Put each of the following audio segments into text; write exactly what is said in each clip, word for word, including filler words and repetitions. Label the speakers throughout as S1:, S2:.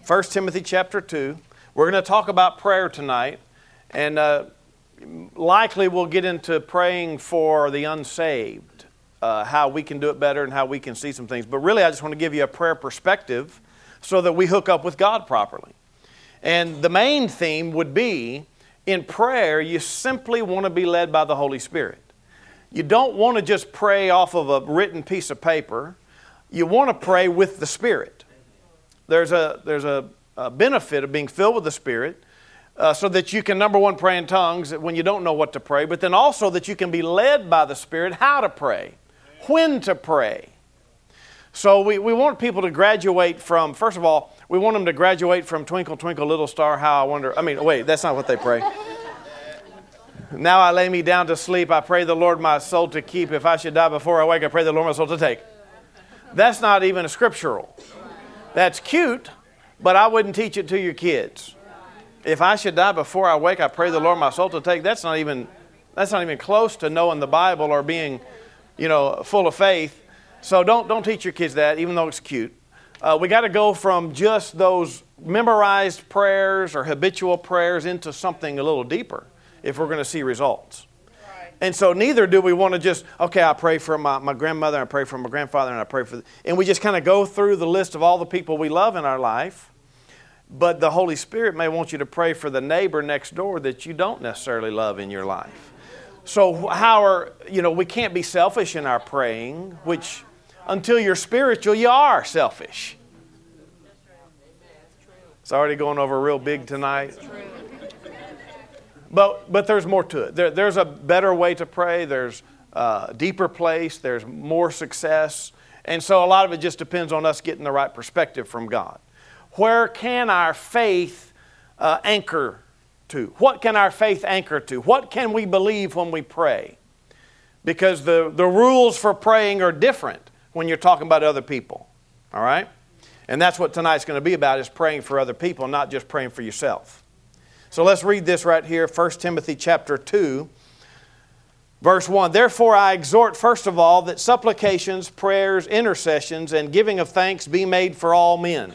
S1: First Timothy chapter two. We're going to talk about prayer tonight, and uh, likely we'll get into praying for the unsaved, uh, how we can do it better and how we can see some things. But really, I just want to give you a prayer perspective so that we hook up with God properly. And the main theme would be, in prayer, you simply want to be led by the Holy Spirit. You don't want to just pray off of a written piece of paper. You want to pray with the Spirit. There's a, there's a, a benefit of being filled with the Spirit uh, so that you can, number one, pray in tongues when you don't know what to pray, but then also that you can be led by the Spirit how to pray, when to pray. So we, we want people to graduate from, first of all, we want them to graduate from Twinkle, Twinkle, Little Star, How I Wonder. I mean, wait, that's not what they pray. Now I lay me down to sleep. I pray the Lord my soul to keep. If I should die before I wake, I pray the Lord my soul to take. That's not even a scriptural. That's cute, but I wouldn't teach it to your kids. If I should die before I wake, I pray the Lord my soul to take. That's not even, that's not even close to knowing the Bible or being, you know, full of faith. So don't don't teach your kids that, even though it's cute. Uh, we got to go from just those memorized prayers or habitual prayers into something a little deeper if we're going to see results. Right. And so neither do we want to just, okay, I pray for my, my grandmother, I pray for my grandfather, and I pray for... The, and we just kind of go through the list of all the people we love in our life. But the Holy Spirit may want you to pray for the neighbor next door that you don't necessarily love in your life. So how are, you know, we can't be selfish in our praying, which... Until you're spiritual, you are selfish. It's already going over real big tonight. But but there's more to it. There, there's a better way to pray. There's a deeper place. There's more success. And so a lot of it just depends on us getting the right perspective from God. Where can our faith uh, anchor to? What can our faith anchor to? What can we believe when we pray? Because the, the rules for praying are different when you're talking about other people, all right? And that's what tonight's going to be about, is praying for other people, not just praying for yourself. So let's read this right here, First Timothy chapter two, verse one. Therefore I exhort, first of all, that supplications, prayers, intercessions, and giving of thanks be made for all men.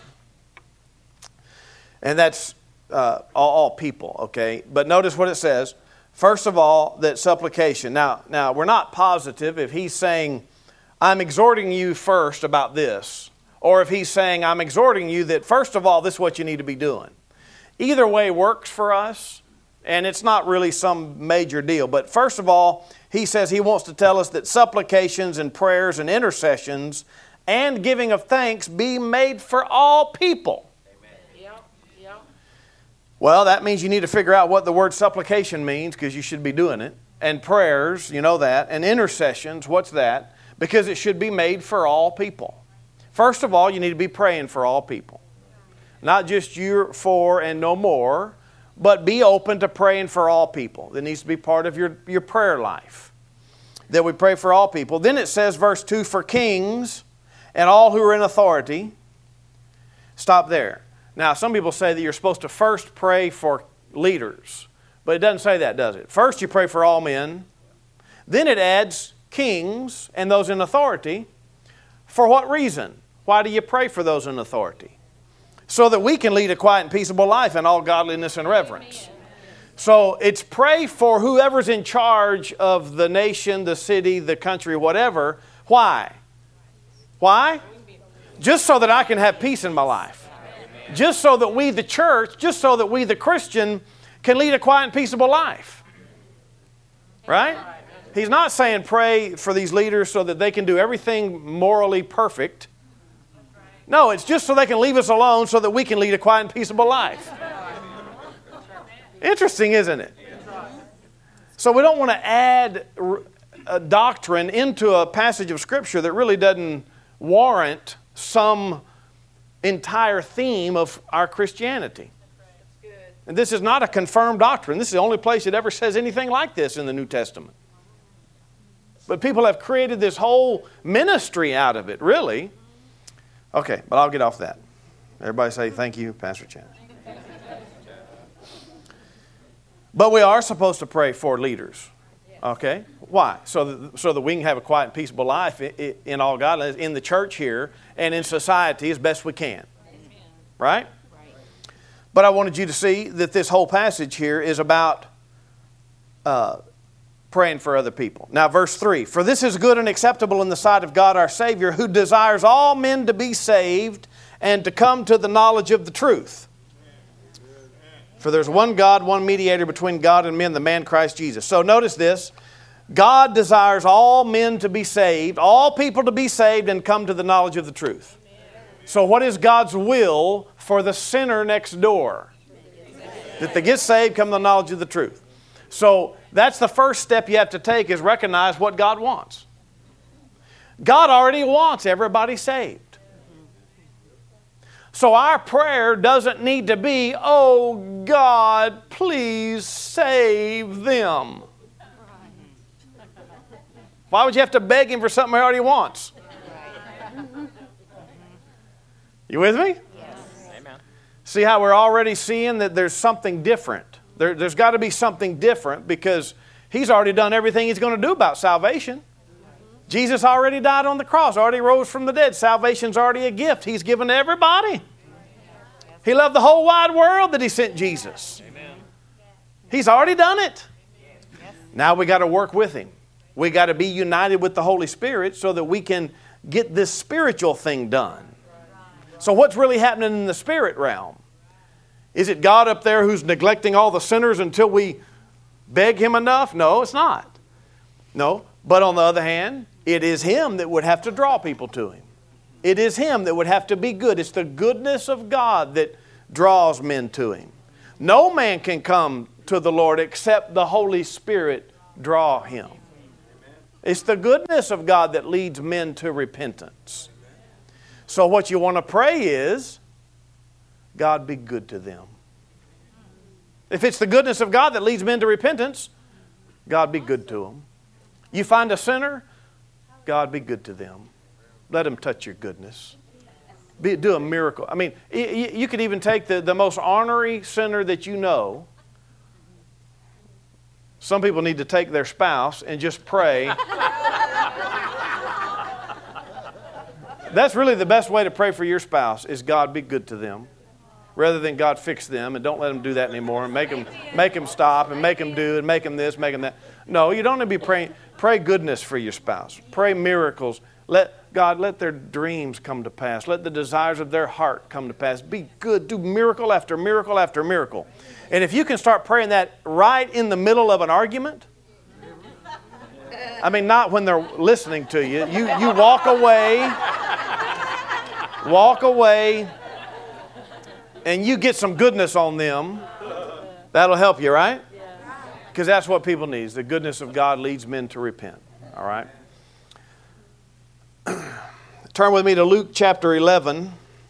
S1: And that's uh, all, all people, okay? But notice what it says. First of all, that supplication. Now, now we're not positive if he's saying, I'm exhorting you first about this. Or if he's saying, I'm exhorting you that first of all, this is what you need to be doing. Either way works for us, and it's not really some major deal. But first of all, he says he wants to tell us that supplications and prayers and intercessions and giving of thanks be made for all people. Amen. Yep. Yep. Well, that means you need to figure out what the word supplication means, because you should be doing it. And prayers, you know that. And intercessions, what's that? Because it should be made for all people. First of all, you need to be praying for all people. Not just you for and no more, but be open to praying for all people. That needs to be part of your, your prayer life. That we pray for all people. Then it says, verse two, for kings and all who are in authority. Stop there. Now, some people say that you're supposed to first pray for leaders. But it doesn't say that, does it? First you pray for all men. Then it adds kings and those in authority. For what reason? Why do you pray for those in authority? So that we can lead a quiet and peaceable life in all godliness and reverence. So it's pray for whoever's in charge of the nation, the city, the country, whatever. Why? Why? Just so that I can have peace in my life. Just so that we, the church, just so that we, the Christian, can lead a quiet and peaceable life. Right? He's not saying pray for these leaders so that they can do everything morally perfect. No, it's just so they can leave us alone so that we can lead a quiet and peaceable life. Interesting, isn't it? So we don't want to add a doctrine into a passage of Scripture that really doesn't warrant some entire theme of our Christianity. And this is not a confirmed doctrine. This is the only place it ever says anything like this in the New Testament. But people have created this whole ministry out of it, really. Okay, but I'll get off that. Everybody say thank you, Pastor Chan. But we are supposed to pray for leaders. Okay? Why? So that, so that we can have a quiet and peaceable life in, in all godliness, in the church here, and in society as best we can. Right? But I wanted you to see that this whole passage here is about uh, praying for other people. Now, verse three, for this is good and acceptable in the sight of God our Savior, who desires all men to be saved and to come to the knowledge of the truth. For there's one God, one mediator between God and men, the man Christ Jesus. So notice this. God desires all men to be saved, all people to be saved and come to the knowledge of the truth. So what is God's will for the sinner next door? That they get saved, come to the knowledge of the truth. So that's the first step you have to take, is recognize what God wants. God already wants everybody saved. So our prayer doesn't need to be, oh God, please save them. Why would you have to beg Him for something He already wants? You with me?
S2: Yes. Amen.
S1: See how we're already seeing that there's something different. There, there's got to be something different because He's already done everything He's going to do about salvation. Jesus already died on the cross, already rose from the dead. Salvation's already a gift He's given to everybody. He loved the whole wide world that He sent Jesus.
S2: Amen.
S1: He's already done it. Now we got to work with Him. We got to be united with the Holy Spirit so that we can get this spiritual thing done. So what's really happening in the spirit realm? Is it God up there who's neglecting all the sinners until we beg Him enough? No, it's not. No. But on the other hand, it is Him that would have to draw people to Him. It is Him that would have to be good. It's the goodness of God that draws men to Him. No man can come to the Lord except the Holy Spirit draw him. It's the goodness of God that leads men to repentance. So what you want to pray is, God be good to them. If it's the goodness of God that leads men to repentance, God be good to them. You find a sinner, God be good to them. Let them touch your goodness. Be, do a miracle. I mean, you, you could even take the, the most ornery sinner that you know. Some people need to take their spouse and just pray. That's really the best way to pray for your spouse, is God be good to them. Rather than God fix them and don't let them do that anymore and make them, make them stop and make them do and make them this, make them that. No, you don't need to be praying. Pray goodness for your spouse. Pray miracles. Let God, let their dreams come to pass. Let the desires of their heart come to pass. Be good. Do miracle after miracle after miracle. And if you can start praying that right in the middle of an argument, I mean, not when they're listening to you. You, you walk away, walk away, and you get some goodness on them. That'll help you, right? Because that's what people need. The goodness of God leads men to repent. All right? Turn with me to Luke chapter eleven.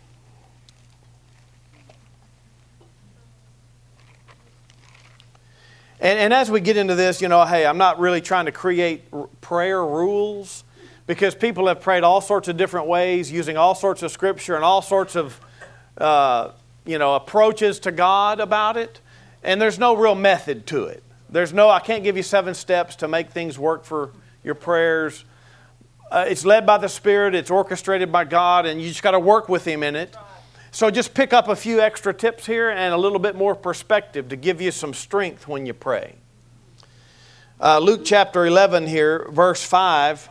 S1: And, and as we get into this, you know, hey, I'm not really trying to create r- prayer rules, because people have prayed all sorts of different ways, using all sorts of scripture and all sorts of, uh, you know, approaches to God about it. And there's no real method to it. There's no, I can't give you seven steps to make things work for your prayers. Uh, it's led by the Spirit. It's orchestrated by God, and you just got to work with Him in it. So just pick up a few extra tips here and a little bit more perspective to give you some strength when you pray. Uh, Luke chapter eleven here, verse five.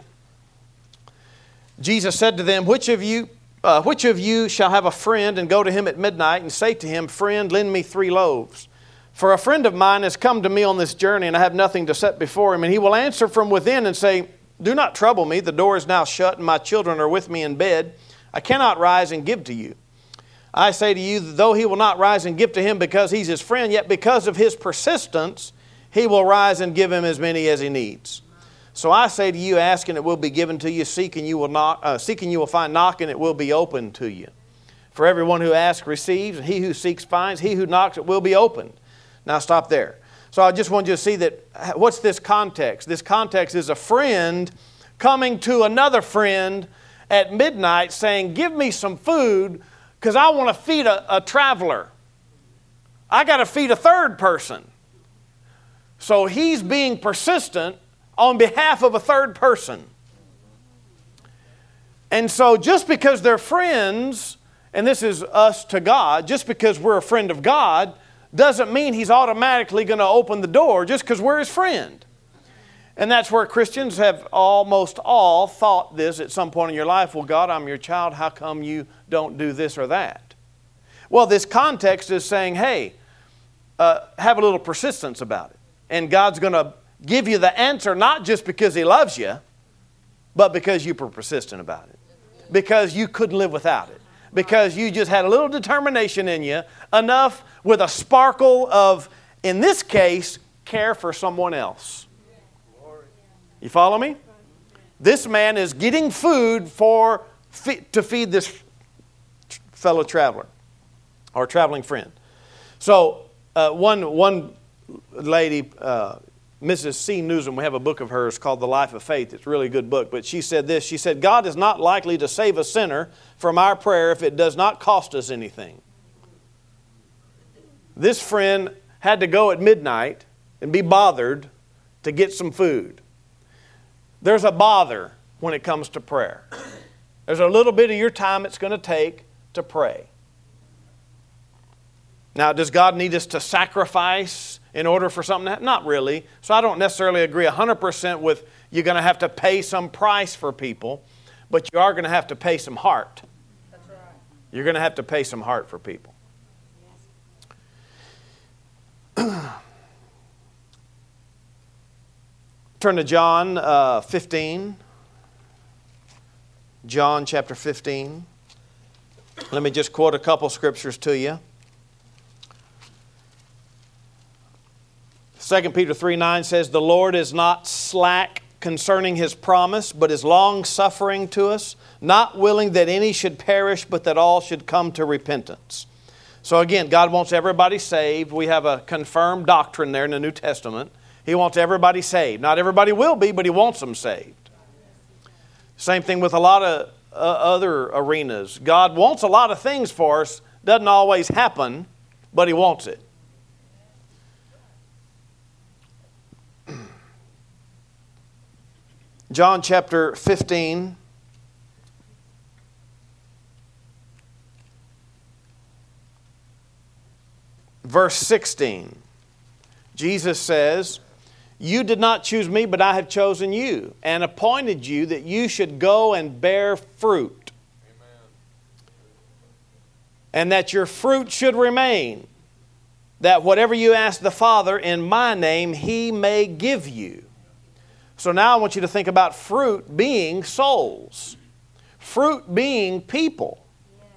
S1: Jesus said to them, Which of you, uh, which of you shall have a friend and go to him at midnight and say to him, Friend, lend me three loaves? For a friend of mine has come to me on this journey, and I have nothing to set before him. And he will answer from within and say, Do not trouble me. The door is now shut, and my children are with me in bed. I cannot rise and give to you. I say to you, though he will not rise and give to him because he's his friend, yet because of his persistence, he will rise and give him as many as he needs. So I say to you, ask and it will be given to you. Seek and you will knock, uh, seek and you will find. Knock and it will be opened to you. For everyone who asks receives, and he who seeks finds. He who knocks it will be opened. Now stop there. So I just want you to see that, what's this context? This context is a friend coming to another friend at midnight saying, Give me some food, because I want to feed a, a traveler. I got to feed a third person. So he's being persistent on behalf of a third person. And so just because they're friends and this is us to God, just because we're a friend of God doesn't mean He's automatically going to open the door just because we're His friend. And that's where Christians have almost all thought this at some point in your life. Well, God, I'm your child. How come you don't do this or that? Well, this context is saying, hey, uh, have a little persistence about it. And God's going to give you the answer not just because He loves you, but because you were persistent about it. Because you couldn't live without it. Because you just had a little determination in you, enough with a sparkle of, in this case, care for someone else. You follow me? This man is getting food for to feed this fellow traveler or traveling friend. So uh, one one lady, uh, Missus C. Newsom, we have a book of hers called The Life of Faith. It's a really good book. But she said this. She said, God is not likely to save a sinner from our prayer if it does not cost us anything. This friend had to go at midnight and be bothered to get some food. There's a bother when it comes to prayer. There's a little bit of your time it's going to take to pray. Now, does God need us to sacrifice in order for something to happen? Not really. So I don't necessarily agree one hundred percent with you're going to have to pay some price for people, but you are going to have to pay some heart. That's right. You're going to have to pay some heart for people. Turn to John uh, fifteen. John chapter fifteen. Let me just quote a couple scriptures to you. Second Peter three nine says, the Lord is not slack concerning His promise, but is long-suffering to us, not willing that any should perish, but that all should come to repentance. So again, God wants everybody saved. We have a confirmed doctrine there in the New Testament. He wants everybody saved. Not everybody will be, but He wants them saved. Same thing with a lot of uh, other arenas. God wants a lot of things for us. Doesn't always happen, but He wants it. John chapter fifteen. Verse sixteen. Jesus says, you did not choose me, but I have chosen you and appointed you that you should go and bear fruit. Amen. And that your fruit should remain, that whatever you ask the Father in my name, He may give you. So now I want you to think about fruit being souls. Fruit being people.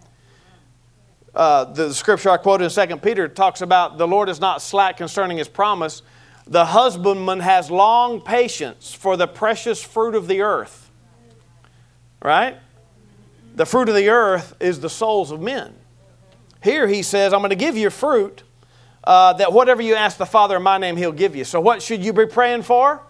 S1: Uh, the scripture I quoted in Second Peter talks about the Lord is not slack concerning His promise. The husbandman has long patience for the precious fruit of the earth. Right? The fruit of the earth is the souls of men. Here He says, I'm going to give you fruit uh, that whatever you ask the Father in my name, He'll give you. So what should you be praying for?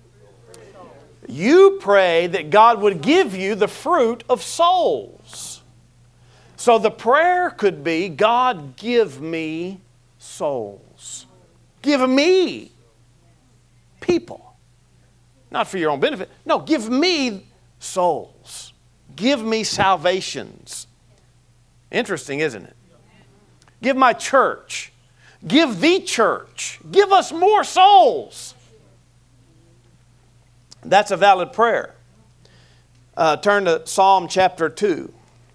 S1: You pray that God would give you the fruit of souls. So the prayer could be, God, give me souls. Give me people. Not for your own benefit. No, give me souls. Give me salvations. Interesting, isn't it? Give my church. Give the church. Give us more souls. That's a valid prayer. Uh, turn to Psalm chapter two.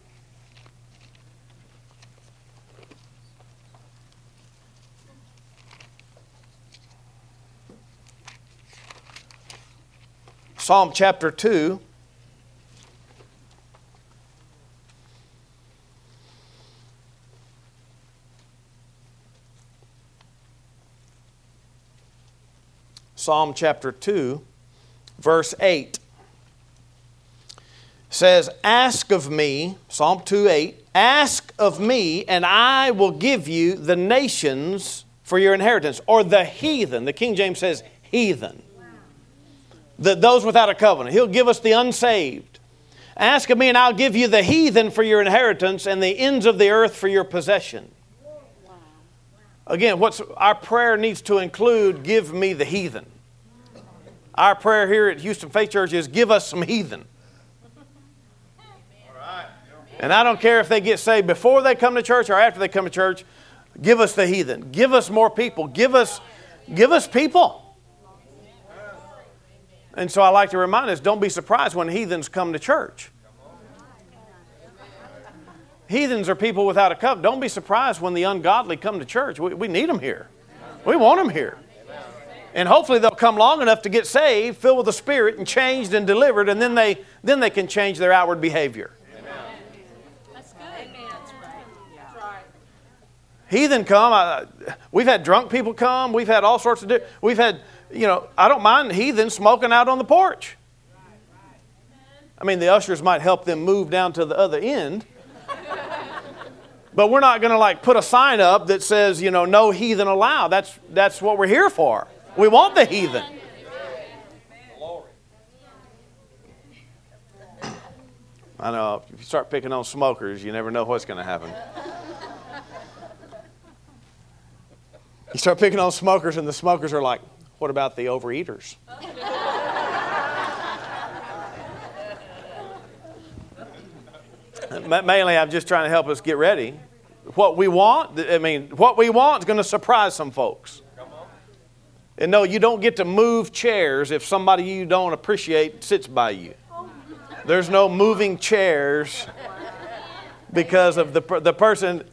S1: Psalm chapter two. Psalm chapter two, verse eight says, ask of me, Psalm two eight, ask of me and I will give you the nations for your inheritance, or the heathen. The King James says heathen. The, those without a covenant. He'll give us the unsaved. Ask of me and I'll give you the heathen for your inheritance and the ends of the earth for your possession. Again, what's our prayer needs to include, give me the heathen. Our prayer here at Houston Faith Church is, give us some heathen. And I don't care if they get saved before they come to church or after they come to church. Give us the heathen. Give us more people. Give us, give us people. And so I like to remind us, don't be surprised when heathens come to church. Heathens are people without a covenant. Don't be surprised when the ungodly come to church. We, we need them here. We want them here. And hopefully they'll come long enough to get saved, filled with the Spirit, and changed and delivered, and then they, then they can change their outward behavior.
S2: That's good. That's right. That's right.
S1: Heathen come. I, we've had drunk people come. We've had all sorts of... Di- we've had, you know, I don't mind heathen smoking out on the porch. I mean, the ushers might help them move down to the other end. But we're not going to like put a sign up that says, you know, no heathen allowed. That's, that's what we're here for. We want the heathen. I know, if you start picking on smokers, you never know what's going to happen. You start picking on smokers and the smokers are like, what about the overeaters? Mainly, I'm just trying to help us get ready. What we want, I mean, what we want is going to surprise some folks. And no, you don't get to move chairs if somebody you don't appreciate sits by you. There's no moving chairs because of the the person.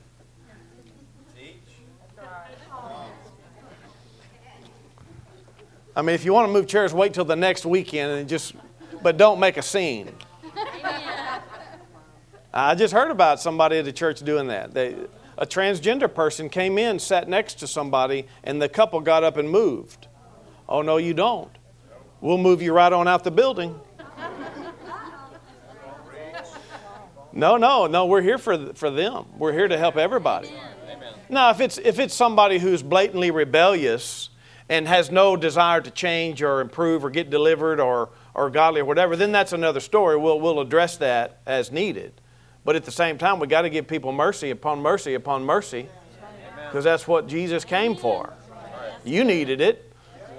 S1: I mean, if you want to move chairs, wait till the next weekend and just, but don't make a scene. I just heard about somebody at the church doing that. They, a transgender person came in, sat next to somebody, and the couple got up and moved. Oh, no, you don't. We'll move you right on out the building. No, no, no, we're here for, for them. We're here to help everybody. Amen. Now, if it's, if it's somebody who's blatantly rebellious and has no desire to change or improve or get delivered or, or godly or whatever, then that's another story. We'll, we'll address that as needed. But at the same time, we got to give people mercy upon mercy upon mercy, because that's what Jesus came for. You needed it.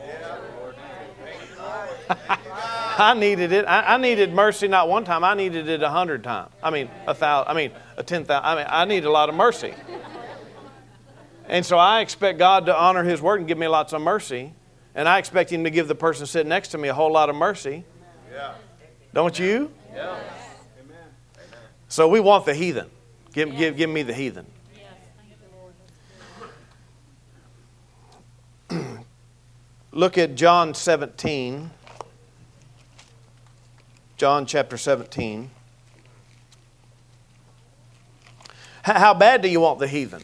S1: I needed it. I, I needed mercy not one time. I needed it a hundred times. I mean, a thousand. I mean, a ten thousand. I mean, I need a lot of mercy. And so I expect God to honor His word and give me lots of mercy, and I expect Him to give the person sitting next to me a whole lot of mercy. Yeah. Don't you? Yeah. So we want the heathen. Give, yes. give, give me the heathen. Yes. Thank you, Lord. Look at John seventeen. John chapter seventeen. How bad do you want the heathen?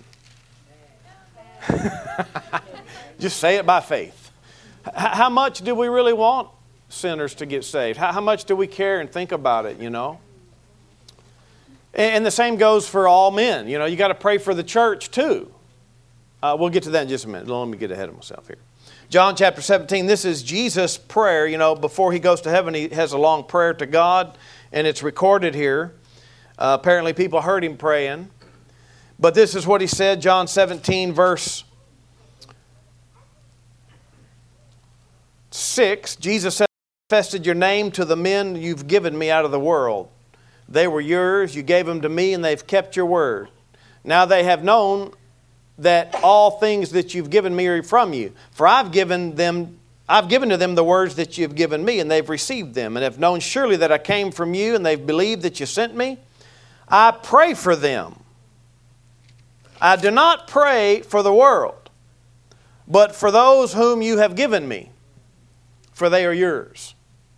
S1: Just say it by faith. How much do we really want sinners to get saved? How much do we care and think about it, you know? And the same goes for all men. You know, you got to pray for the church too. Uh, we'll get to that in just a minute. Let me get ahead of myself here. John chapter seventeen, this is Jesus' prayer. You know, before He goes to heaven, He has a long prayer to God, and it's recorded here. Uh, apparently people heard Him praying. But this is what He said, John seventeen, verse six. Jesus said, "I manifested your name to the men you've given me out of the world. They were yours, you gave them to me, and they've kept your word. Now they have known that all things that you've given me are from you. For I've given them, I've given to them the words that you've given me, and they've received them, and have known surely that I came from you, and they've believed that you sent me. I pray for them. I do not pray for the world, but for those whom you have given me, for they are yours."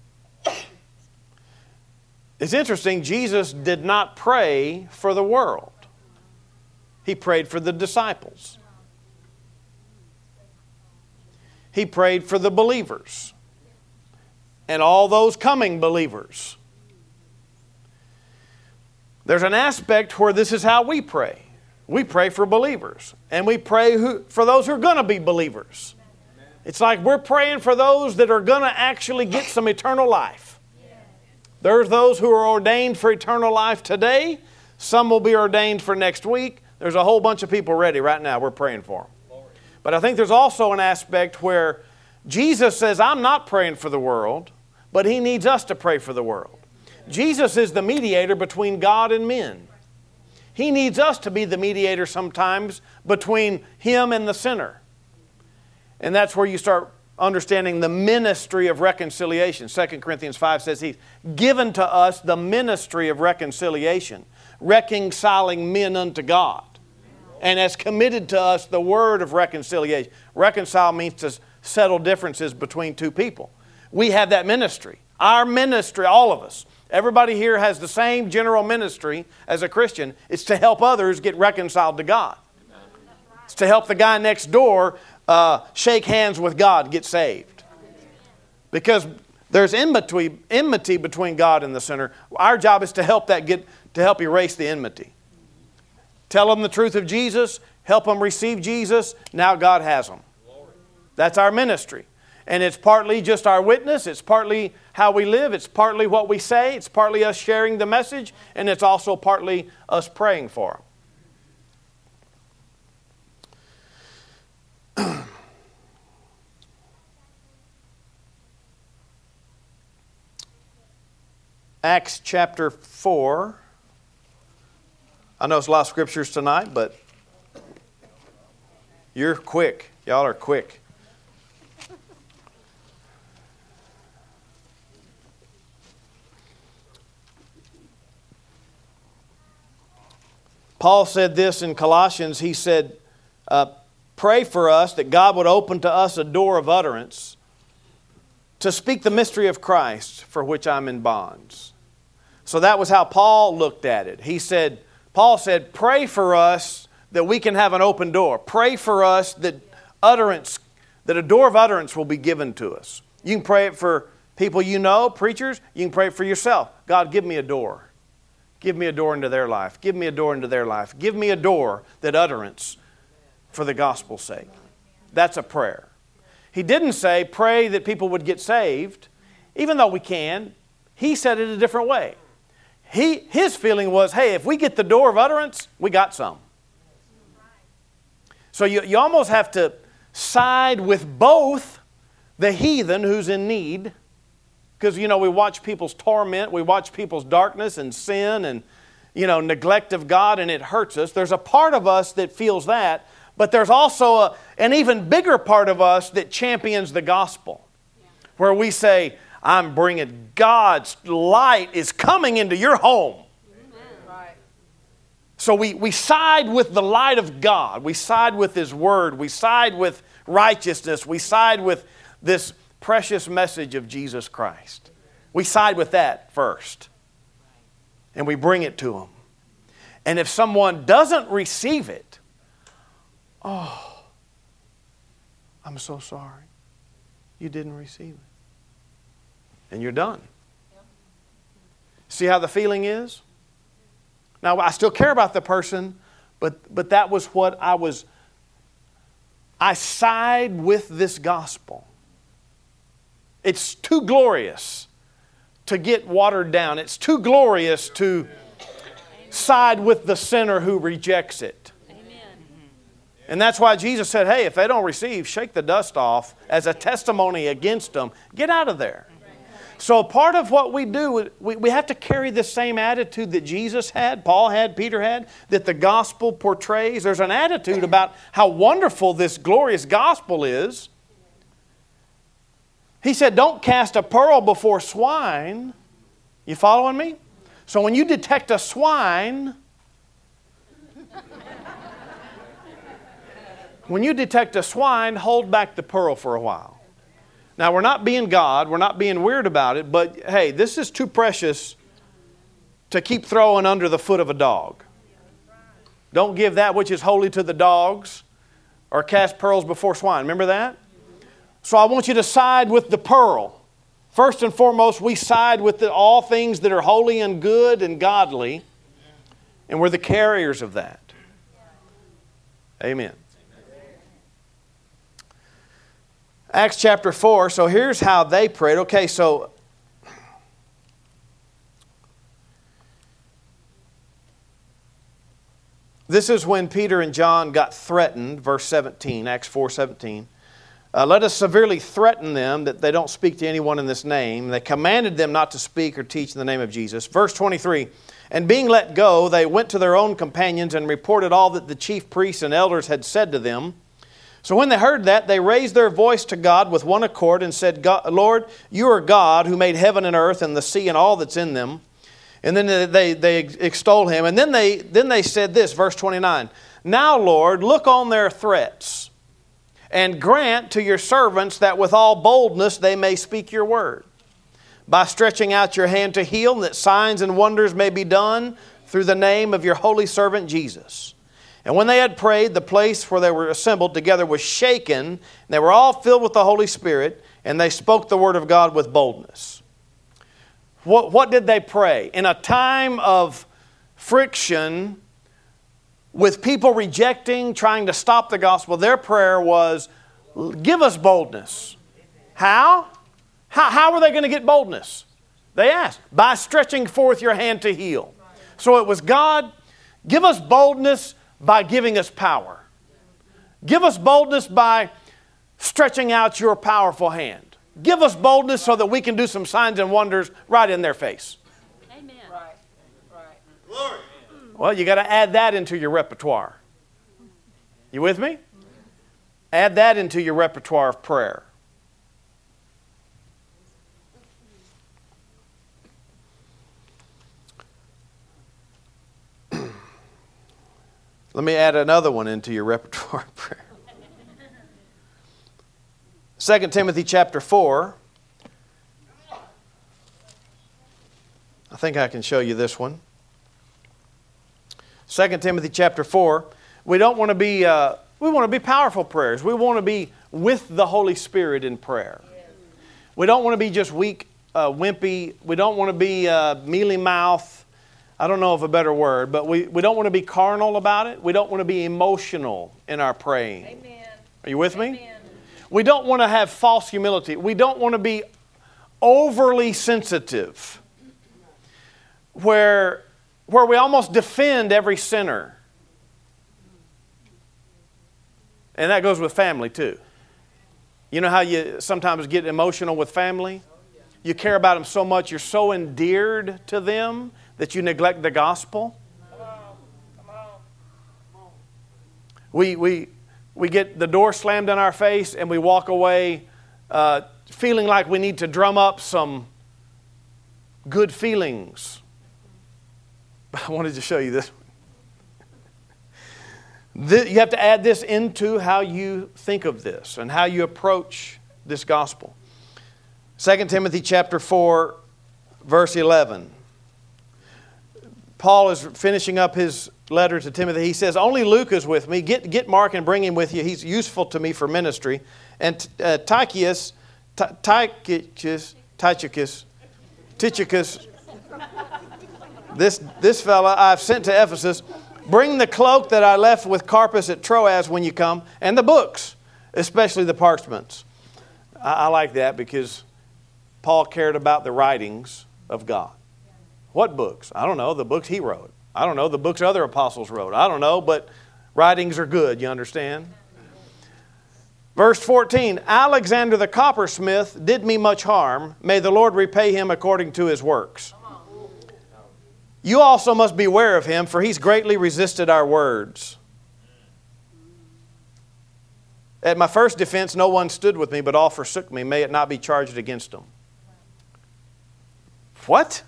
S1: It's interesting, Jesus did not pray for the world. He prayed for the disciples. He prayed for the believers and all those coming believers. There's an aspect where this is how we pray. We pray for believers, and we pray who, for those who are going to be believers. It's like we're praying for those that are going to actually get some eternal life. There's those who are ordained for eternal life today. Some will be ordained for next week. There's a whole bunch of people ready right now. We're praying for them. But I think there's also an aspect where Jesus says, I'm not praying for the world, but He needs us to pray for the world. Jesus is the mediator between God and men. He needs us to be the mediator sometimes between Him and the sinner. And that's where you start understanding the ministry of reconciliation. Second Corinthians five says He's given to us the ministry of reconciliation, reconciling men unto God. And has committed to us the word of reconciliation. Reconcile means to settle differences between two people. We have that ministry. Our ministry, all of us, everybody here has the same general ministry as a Christian. It's to help others get reconciled to God. It's to help the guy next door uh, shake hands with God, get saved. Because there's enmity, enmity between God and the sinner. Our job is to help that get to help erase the enmity. Tell them the truth of Jesus, help them receive Jesus. Now God has them. That's our ministry. And it's partly just our witness. It's partly how we live. It's partly what we say. It's partly us sharing the message. And it's also partly us praying for them. Acts chapter four. I know it's a lot of scriptures tonight, but you're quick. Y'all are quick. Paul said this in Colossians. He said, uh, pray for us that God would open to us a door of utterance to speak the mystery of Christ, for which I'm in bonds. So that was how Paul looked at it. He said, Paul said, pray for us that we can have an open door. Pray for us that utterance, that a door of utterance will be given to us. You can pray it for people you know, preachers. You can pray it for yourself. God, give me a door. Give me a door into their life. Give me a door into their life. Give me a door that utterance for the gospel's sake. That's a prayer. He didn't say pray that people would get saved, even though we can. He said it a different way. He, his feeling was, hey, if we get the door of utterance, we got some. So you, you almost have to side with both the heathen who's in need, because, you know, we watch people's torment, we watch people's darkness and sin and, you know, neglect of God, and it hurts us. There's a part of us that feels that, but there's also a, an even bigger part of us that champions the gospel, where we say, I'm bringing God's light is coming into your home. Right. So we, we side with the light of God. We side with His Word. We side with righteousness. We side with this precious message of Jesus Christ. We side with that first. And we bring it to them. And if someone doesn't receive it, oh, I'm so sorry. You didn't receive it. And you're done. See how the feeling is? Now, I still care about the person, but, but that was what I was... I side with this gospel. It's too glorious to get watered down. It's too glorious to side with the sinner who rejects it. And that's why Jesus said, hey, if they don't receive, shake the dust off as a testimony against them. Get out of there. So part of what we do, we, we have to carry the same attitude that Jesus had, Paul had, Peter had, that the gospel portrays. There's an attitude about how wonderful this glorious gospel is. He said, don't cast a pearl before swine. You following me? So when you detect a swine, when you detect a swine, hold back the pearl for a while. Now, we're not being God. We're not being weird about it. But, hey, this is too precious to keep throwing under the foot of a dog. Don't give that which is holy to the dogs or cast pearls before swine. Remember that? So I want you to side with the pearl. First and foremost, we side with the, all things that are holy and good and godly. And we're the carriers of that. Amen. Acts chapter four, so here's how they prayed. Okay, so this is when Peter and John got threatened, verse seventeen, Acts four seventeen. Uh, Let us severely threaten them that they don't speak to anyone in this name. They commanded them not to speak or teach in the name of Jesus. Verse twenty-three, And being let go, they went to their own companions and reported all that the chief priests and elders had said to them. So when they heard that, they raised their voice to God with one accord and said, Lord, you are God who made heaven and earth and the sea and all that's in them. And then they, they extol him. And then they, then they said this, verse twenty-nine, now, Lord, look on their threats and grant to your servants that with all boldness they may speak your word, by stretching out your hand to heal, and that signs and wonders may be done through the name of your holy servant Jesus. And when they had prayed, the place where they were assembled together was shaken, and they were all filled with the Holy Spirit, and they spoke the word of God with boldness. What, what did they pray? In a time of friction, with people rejecting, trying to stop the gospel, their prayer was, give us boldness. How? How, how are they going to get boldness? They asked, by stretching forth your hand to heal. So it was, God, give us boldness by giving us power. Give us boldness by stretching out your powerful hand. Give us boldness so that we can do some signs and wonders right in their face.
S2: Amen. Right. Right.
S3: Glory.
S1: Well, you got to add that into your repertoire. You with me? Add that into your repertoire of prayer. Let me add another one into your repertoire of prayer. Second Timothy chapter four. I think I can show you this one. Second Timothy chapter four. We don't want to be, uh, we want to be powerful prayers. We want to be with the Holy Spirit in prayer. We don't want to be just weak, uh, wimpy. We don't want to be uh, mealy mouth. I don't know of a better word, but we, we don't want to be carnal about it. We don't want to be emotional in our praying.
S2: Amen.
S1: Are you with me?
S2: Amen.
S1: We don't want to have false humility. We don't want to be overly sensitive, where, where we almost defend every sinner. And that goes with family too. You know how you sometimes get emotional with family? You care about them so much, you're so endeared to them that you neglect the gospel.
S3: Come on. Come on.
S1: We, we, we get the door slammed in our face and we walk away uh, feeling like we need to drum up some good feelings. But I wanted to show you this one. This, you have to add this into how you think of this and how you approach this gospel. Second Timothy chapter four, verse eleven. Paul is finishing up his letter to Timothy. He says, only Luke is with me. Get, get Mark and bring him with you. He's useful to me for ministry. And uh, Tychicus, Tychicus, Tychicus, Tychicus, this, this fella I've sent to Ephesus. Bring the cloak that I left with Carpus at Troas when you come, and the books, especially the parchments. I, I like that because Paul cared about the writings of God. What books? I don't know. The books he wrote. I don't know. The books other apostles wrote. I don't know, but writings are good. You understand? Verse fourteen, Alexander the coppersmith did me much harm. May the Lord repay him according to his works. You also must beware of him, for he's greatly resisted our words. At my first defense, no one stood with me, but all forsook me. May it not be charged against them. What?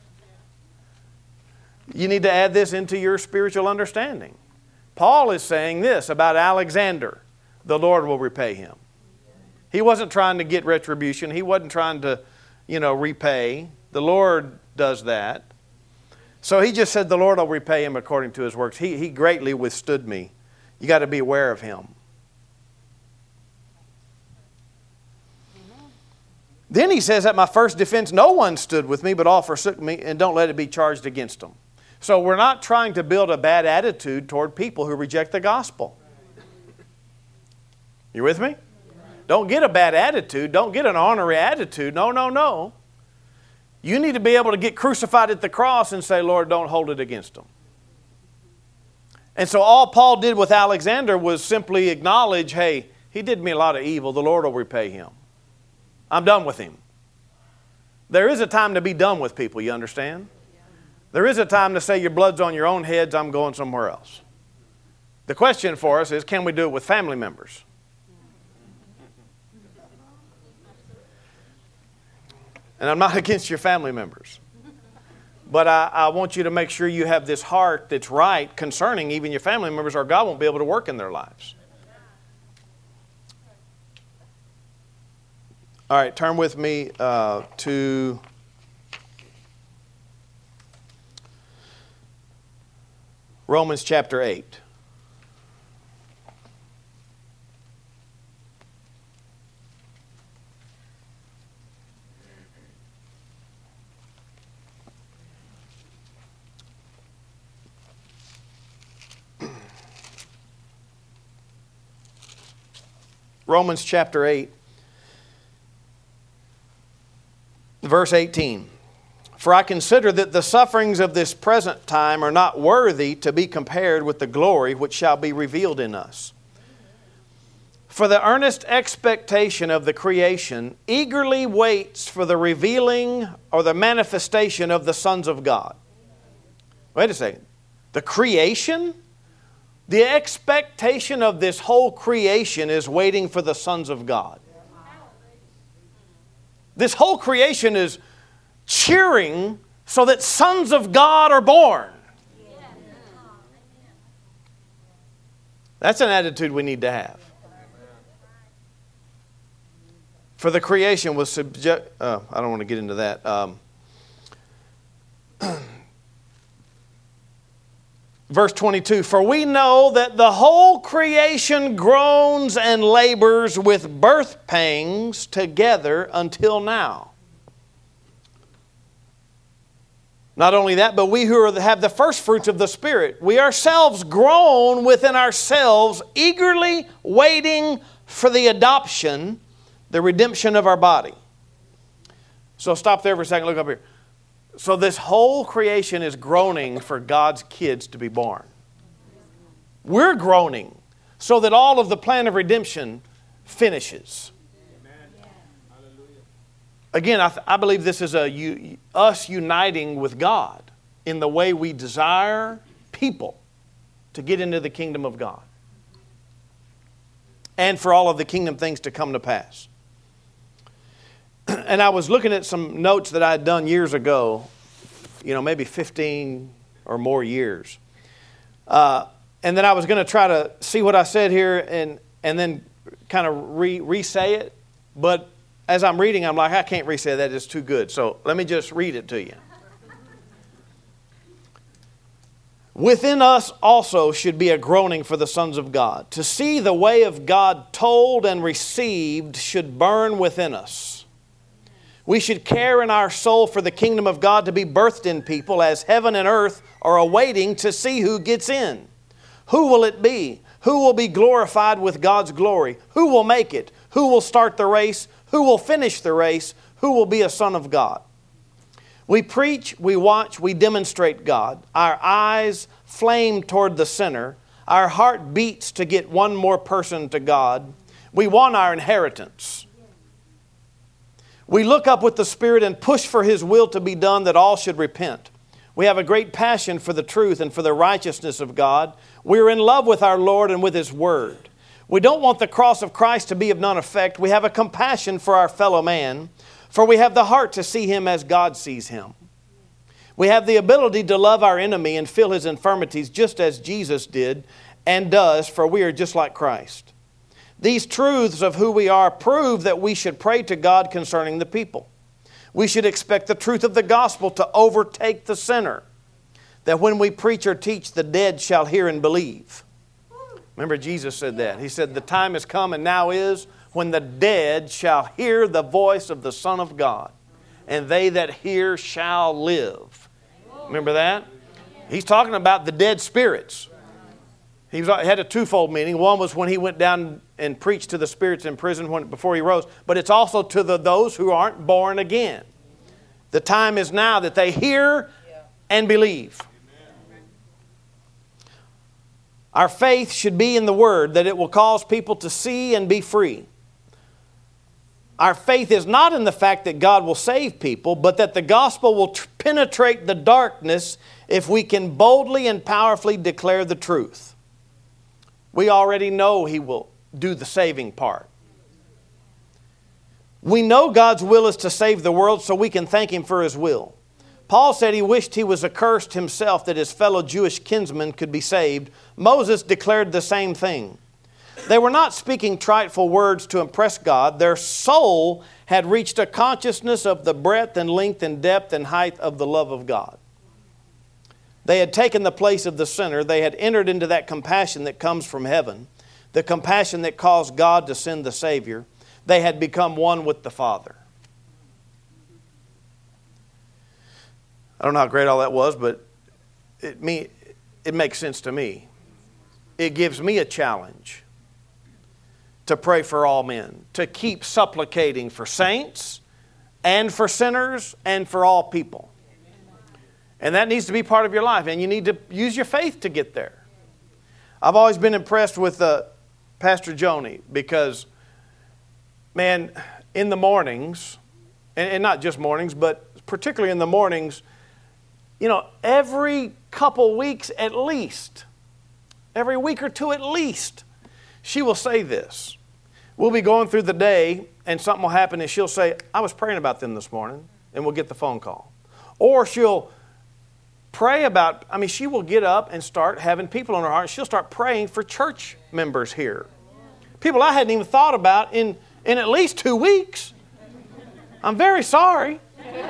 S1: You need to add this into your spiritual understanding. Paul is saying this about Alexander. The Lord will repay him. He wasn't trying to get retribution. He wasn't trying to, you know, repay. The Lord does that. So he just said the Lord will repay him according to his works. He, he greatly withstood me. You got to be aware of him. Then he says, at my first defense, no one stood with me, but all forsook me, and don't let it be charged against them. So we're not trying to build a bad attitude toward people who reject the gospel. You with me? Don't get a bad attitude. Don't get an honorary attitude. No, no, no. You need to be able to get crucified at the cross and say, Lord, don't hold it against them. And so all Paul did with Alexander was simply acknowledge, hey, he did me a lot of evil. The Lord will repay him. I'm done with him. There is a time to be done with people, you understand? There is a time to say your blood's on your own heads, I'm going somewhere else. The question for us is, can we do it with family members? And I'm not against your family members. But I, I want you to make sure you have this heart that's right concerning even your family members, or God won't be able to work in their lives. All right, turn with me uh, to Romans chapter eight. Romans chapter eight, verse eighteen. For I consider that the sufferings of this present time are not worthy to be compared with the glory which shall be revealed in us. For the earnest expectation of the creation eagerly waits for the revealing or the manifestation of the sons of God. Wait a second. The creation? The expectation of this whole creation is waiting for the sons of God. This whole creation is cheering so that sons of God are born. That's an attitude we need to have. For the creation was subject... Uh, I don't want to get into that. Um, Verse twenty-two, for we know that the whole creation groans and labors with birth pangs together until now. Not only that, but we who are, have the first fruits of the Spirit, we ourselves groan within ourselves, eagerly waiting for the adoption, the redemption of our body. So stop there for a second, look up here. So this whole creation is groaning for God's kids to be born. We're groaning so that all of the plan of redemption finishes. Amen. Again, I, th- I believe this is a u- us uniting with God in the way we desire people to get into the kingdom of God. And for all of the kingdom things to come to pass. And I was looking at some notes that I had done years ago, you know, maybe fifteen or more years. Uh, and then I was going to try to see what I said here and, and then kind of re, re-say it. But as I'm reading, I'm like, I can't re-say that. It's too good. So let me just read it to you. Within us also should be a groaning for the sons of God. To see the way of God told and received should burn within us. We should care in our soul for the kingdom of God to be birthed in people as heaven and earth are awaiting to see who gets in. Who will it be? Who will be glorified with God's glory? Who will make it? Who will start the race? Who will finish the race? Who will be a son of God? We preach, we watch, we demonstrate God. Our eyes flame toward the center. Our heart beats to get one more person to God. We want our inheritance. We look up with the Spirit and push for His will to be done that all should repent. We have a great passion for the truth and for the righteousness of God. We are in love with our Lord and with His Word. We don't want the cross of Christ to be of none effect. We have a compassion for our fellow man, for we have the heart to see him as God sees him. We have the ability to love our enemy and feel his infirmities just as Jesus did and does, for we are just like Christ. These truths of who we are prove that we should pray to God concerning the people. We should expect the truth of the gospel to overtake the sinner, that when we preach or teach, the dead shall hear and believe. Remember, Jesus said that. He said, the time has come and now is when the dead shall hear the voice of the Son of God, and they that hear shall live. Remember that? He's talking about the dead spirits. He was, had a twofold meaning. One was when he went down and preached to the spirits in prison when, before he rose. But it's also to the, those who aren't born again. The time is now that they hear and believe. Our faith should be in the Word, that it will cause people to see and be free. Our faith is not in the fact that God will save people, but that the gospel will tr- penetrate the darkness if we can boldly and powerfully declare the truth. We already know He will do the saving part. We know God's will is to save the world, so we can thank Him for His will. Paul said he wished he was accursed himself that his fellow Jewish kinsmen could be saved. Moses declared the same thing. They were not speaking trifle words to impress God. Their soul had reached a consciousness of the breadth and length and depth and height of the love of God. They had taken the place of the sinner. They had entered into that compassion that comes from heaven, the compassion that caused God to send the Savior. They had become one with the Father. I don't know how great all that was, but it, me, it makes sense to me. It gives me a challenge to pray for all men, to keep supplicating for saints and for sinners and for all people. And that needs to be part of your life, and you need to use your faith to get there. I've always been impressed with uh, Pastor Joni because, man, in the mornings, and, and not just mornings, but particularly in the mornings, you know, every couple weeks at least, every week or two at least, she will say this. We'll be going through the day and something will happen and she'll say, I was praying about them this morning, and we'll get the phone call. Or she'll pray about, I mean, she will get up and start having people on her heart. She'll start praying for church members here. People I hadn't even thought about in, in at least two weeks. I'm very sorry.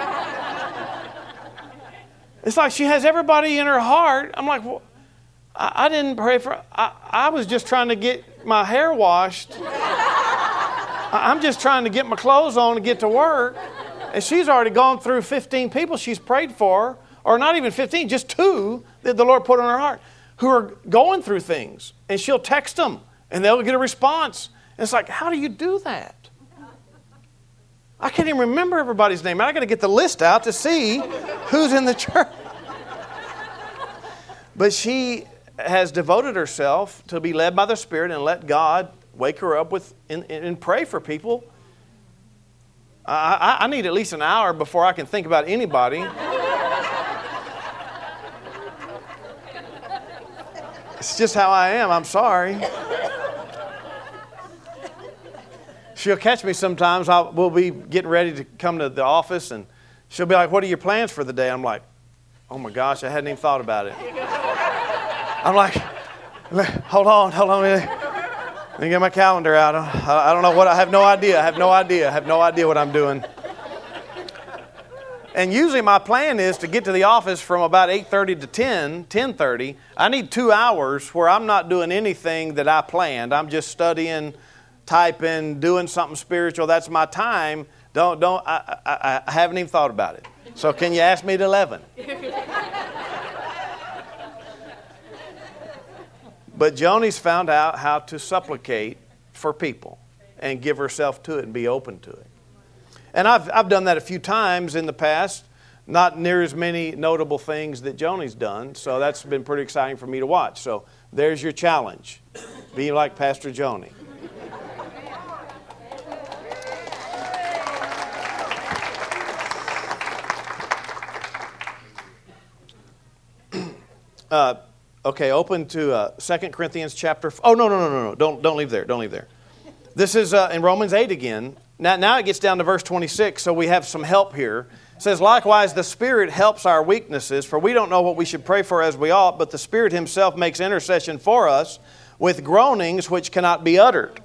S1: It's like she has everybody in her heart. I'm like, well, I, I didn't pray for, I, I was just trying to get my hair washed. I, I'm just trying to get my clothes on and get to work. And she's already gone through fifteen people she's prayed for, or not even fifteen, just two that the Lord put on her heart, who are going through things. And she'll text them, and they'll get a response. And it's like, how do you do that? I can't even remember everybody's name. I got to get the list out to see who's in the church. But she has devoted herself to be led by the Spirit and let God wake her up with and, and pray for people. I, I, I need at least an hour before I can think about anybody. It's just how I am. I'm sorry. She'll catch me sometimes. I'll, we'll be getting ready to come to the office, and she'll be like, what are your plans for the day? I'm like, oh my gosh, I hadn't even thought about it. I'm like, hold on, hold on. Let me get my calendar out. I, I don't know what, I have no idea. I have no idea. I have no idea what I'm doing. And usually my plan is to get to the office from about eight thirty to ten, ten thirty. I need two hours where I'm not doing anything that I planned. I'm just studying, typing, doing something spiritual. That's my time. Don't, don't, I, I, I haven't even thought about it. So can you ask me at eleven? But Joni's found out how to supplicate for people and give herself to it and be open to it. And I've, I've done that a few times in the past, not near as many notable things that Joni's done. So that's been pretty exciting for me to watch. So there's your challenge. Be like Pastor Joni. Uh, okay, open to uh, Second Corinthians chapter... F- oh, no, no, no, no, no. Don't, don't leave there. Don't leave there. This is uh, in Romans eight again. Now, now it gets down to verse twenty-six, so we have some help here. It says, likewise, the Spirit helps our weaknesses, for we don't know what we should pray for as we ought, but the Spirit Himself makes intercession for us with groanings which cannot be uttered.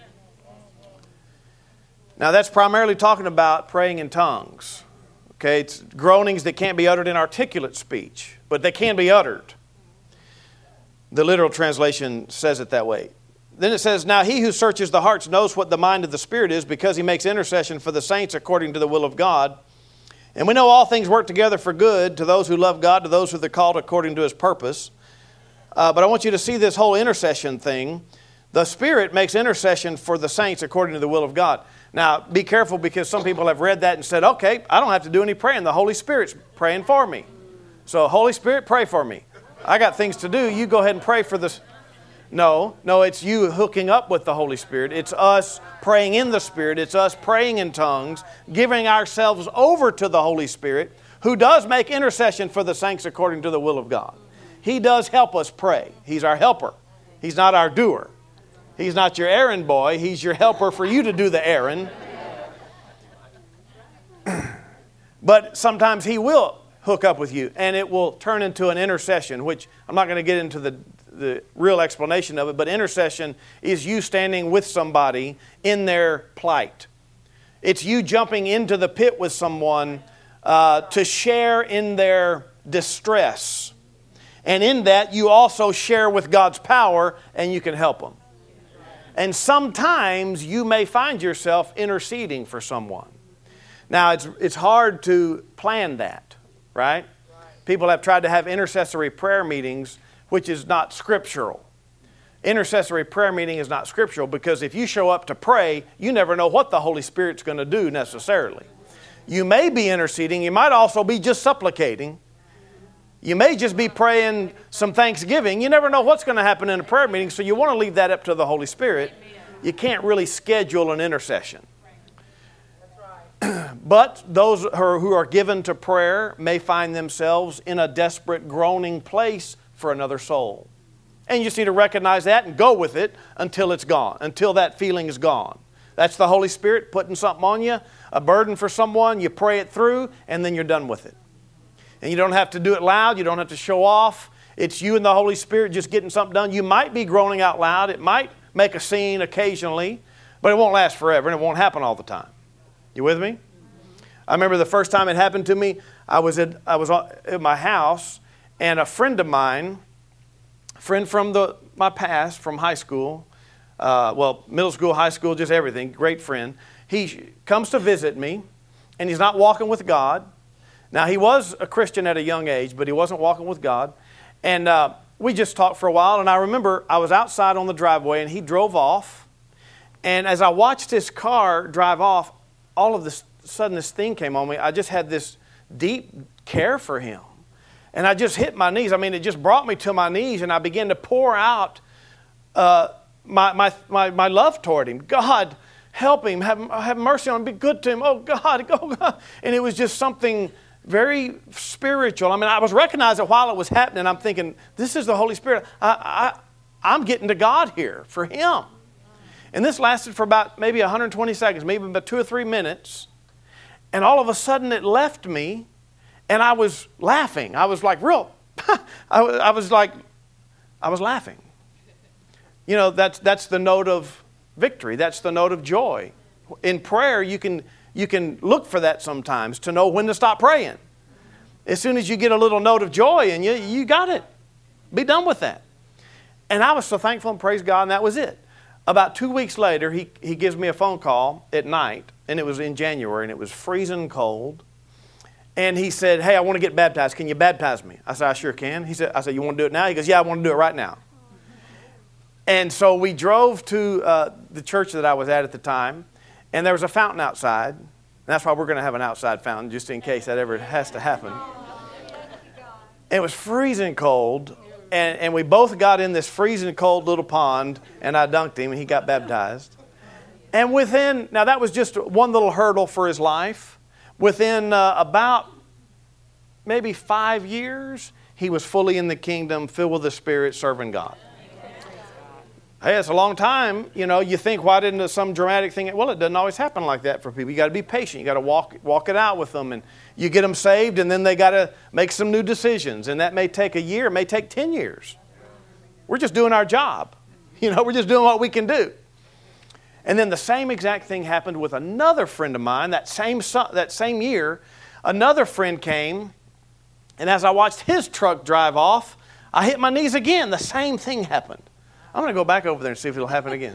S1: Now, that's primarily talking about praying in tongues. Okay, it's groanings that can't be uttered in articulate speech, but they can be uttered. The literal translation says it that way. Then it says, now he who searches the hearts knows what the mind of the Spirit is, because he makes intercession for the saints according to the will of God. And we know all things work together for good to those who love God, to those who are called according to His purpose. Uh, but I want you to see this whole intercession thing. The Spirit makes intercession for the saints according to the will of God. Now, be careful, because some people have read that and said, okay, I don't have to do any praying. The Holy Spirit's praying for me. So, Holy Spirit, pray for me. I got things to do. You go ahead and pray for this. No, no, it's you hooking up with the Holy Spirit. It's us praying in the Spirit. It's us praying in tongues, giving ourselves over to the Holy Spirit, who does make intercession for the saints according to the will of God. He does help us pray. He's our helper. He's not our doer. He's not your errand boy. He's your helper for you to do the errand. But sometimes He will hook up with you, and it will turn into an intercession, which I'm not going to get into the the real explanation of it, but intercession is you standing with somebody in their plight. It's you jumping into the pit with someone uh, to share in their distress. And in that, you also share with God's power, and you can help them. And sometimes you may find yourself interceding for someone. Now, it's it's hard to plan that, right? People have tried to have intercessory prayer meetings, which is not scriptural. Intercessory prayer meeting is not scriptural because if you show up to pray, you never know what the Holy Spirit's going to do necessarily. You may be interceding. You might also be just supplicating. You may just be praying some thanksgiving. You never know what's going to happen in a prayer meeting, so you want to leave that up to the Holy Spirit. You can't really schedule an intercession. But those who are given to prayer may find themselves in a desperate, groaning place for another soul. And you just need to recognize that and go with it until it's gone, until that feeling is gone. That's the Holy Spirit putting something on you, a burden for someone, you pray it through, and then you're done with it. And you don't have to do it loud, you don't have to show off. It's you and the Holy Spirit just getting something done. You might be groaning out loud, it might make a scene occasionally, but it won't last forever and it won't happen all the time. You with me? I remember the first time it happened to me, I was at, I was at my house, and a friend of mine, a friend from the, my past, from high school, uh, well, middle school, high school, just everything, great friend. He comes to visit me, and he's not walking with God. Now, he was a Christian at a young age, but he wasn't walking with God. And uh, we just talked for a while, and I remember I was outside on the driveway, and he drove off. And as I watched his car drive off, all of this sudden this thing came on me. I just had this deep care for him. And I just hit my knees. I mean, it just brought me to my knees, and I began to pour out uh, my, my, my, my love toward him. God, help him. Have, have mercy on him. Be good to him. Oh, God. Oh, God. And it was just something very spiritual. I mean, I was recognizing while it was happening, I'm thinking, this is the Holy Spirit. I, I, I'm getting to God here for Him. And this lasted for about maybe one hundred twenty seconds, maybe about two or three minutes. And all of a sudden it left me, and I was laughing. I was like, real, I, was, I was like, I was laughing. You know, that's, that's the note of victory. That's the note of joy. In prayer, you can, you can look for that sometimes to know when to stop praying. As soon as you get a little note of joy in you, you got it. Be done with that. And I was so thankful and praised God, and that was it. About two weeks later, he, he gives me a phone call at night, and it was in January, and it was freezing cold. And he said, hey, I want to get baptized. Can you baptize me? I said, I sure can. He said, I said, you want to do it now? He goes, yeah, I want to do it right now. And so we drove to uh, the church that I was at at the time, and there was a fountain outside. And that's why we're going to have an outside fountain, just in case that ever has to happen. And it was freezing cold. And, and we both got in this freezing cold little pond, and I dunked him, and he got baptized. And within, now that was just one little hurdle for his life. Within uh, about maybe five years, he was fully in the kingdom, filled with the Spirit, serving God. Hey, it's a long time. You know, you think, why didn't some dramatic thing? Well, it doesn't always happen like that for people. You got to be patient. You got to walk walk it out with them, and you get them saved, and then they got to make some new decisions, and that may take a year, it may take ten years. We're just doing our job. You know, we're just doing what we can do. And then the same exact thing happened with another friend of mine. That same that same year, another friend came, and as I watched his truck drive off, I hit my knees again. The same thing happened. I'm going to go back over there and see if it'll happen again.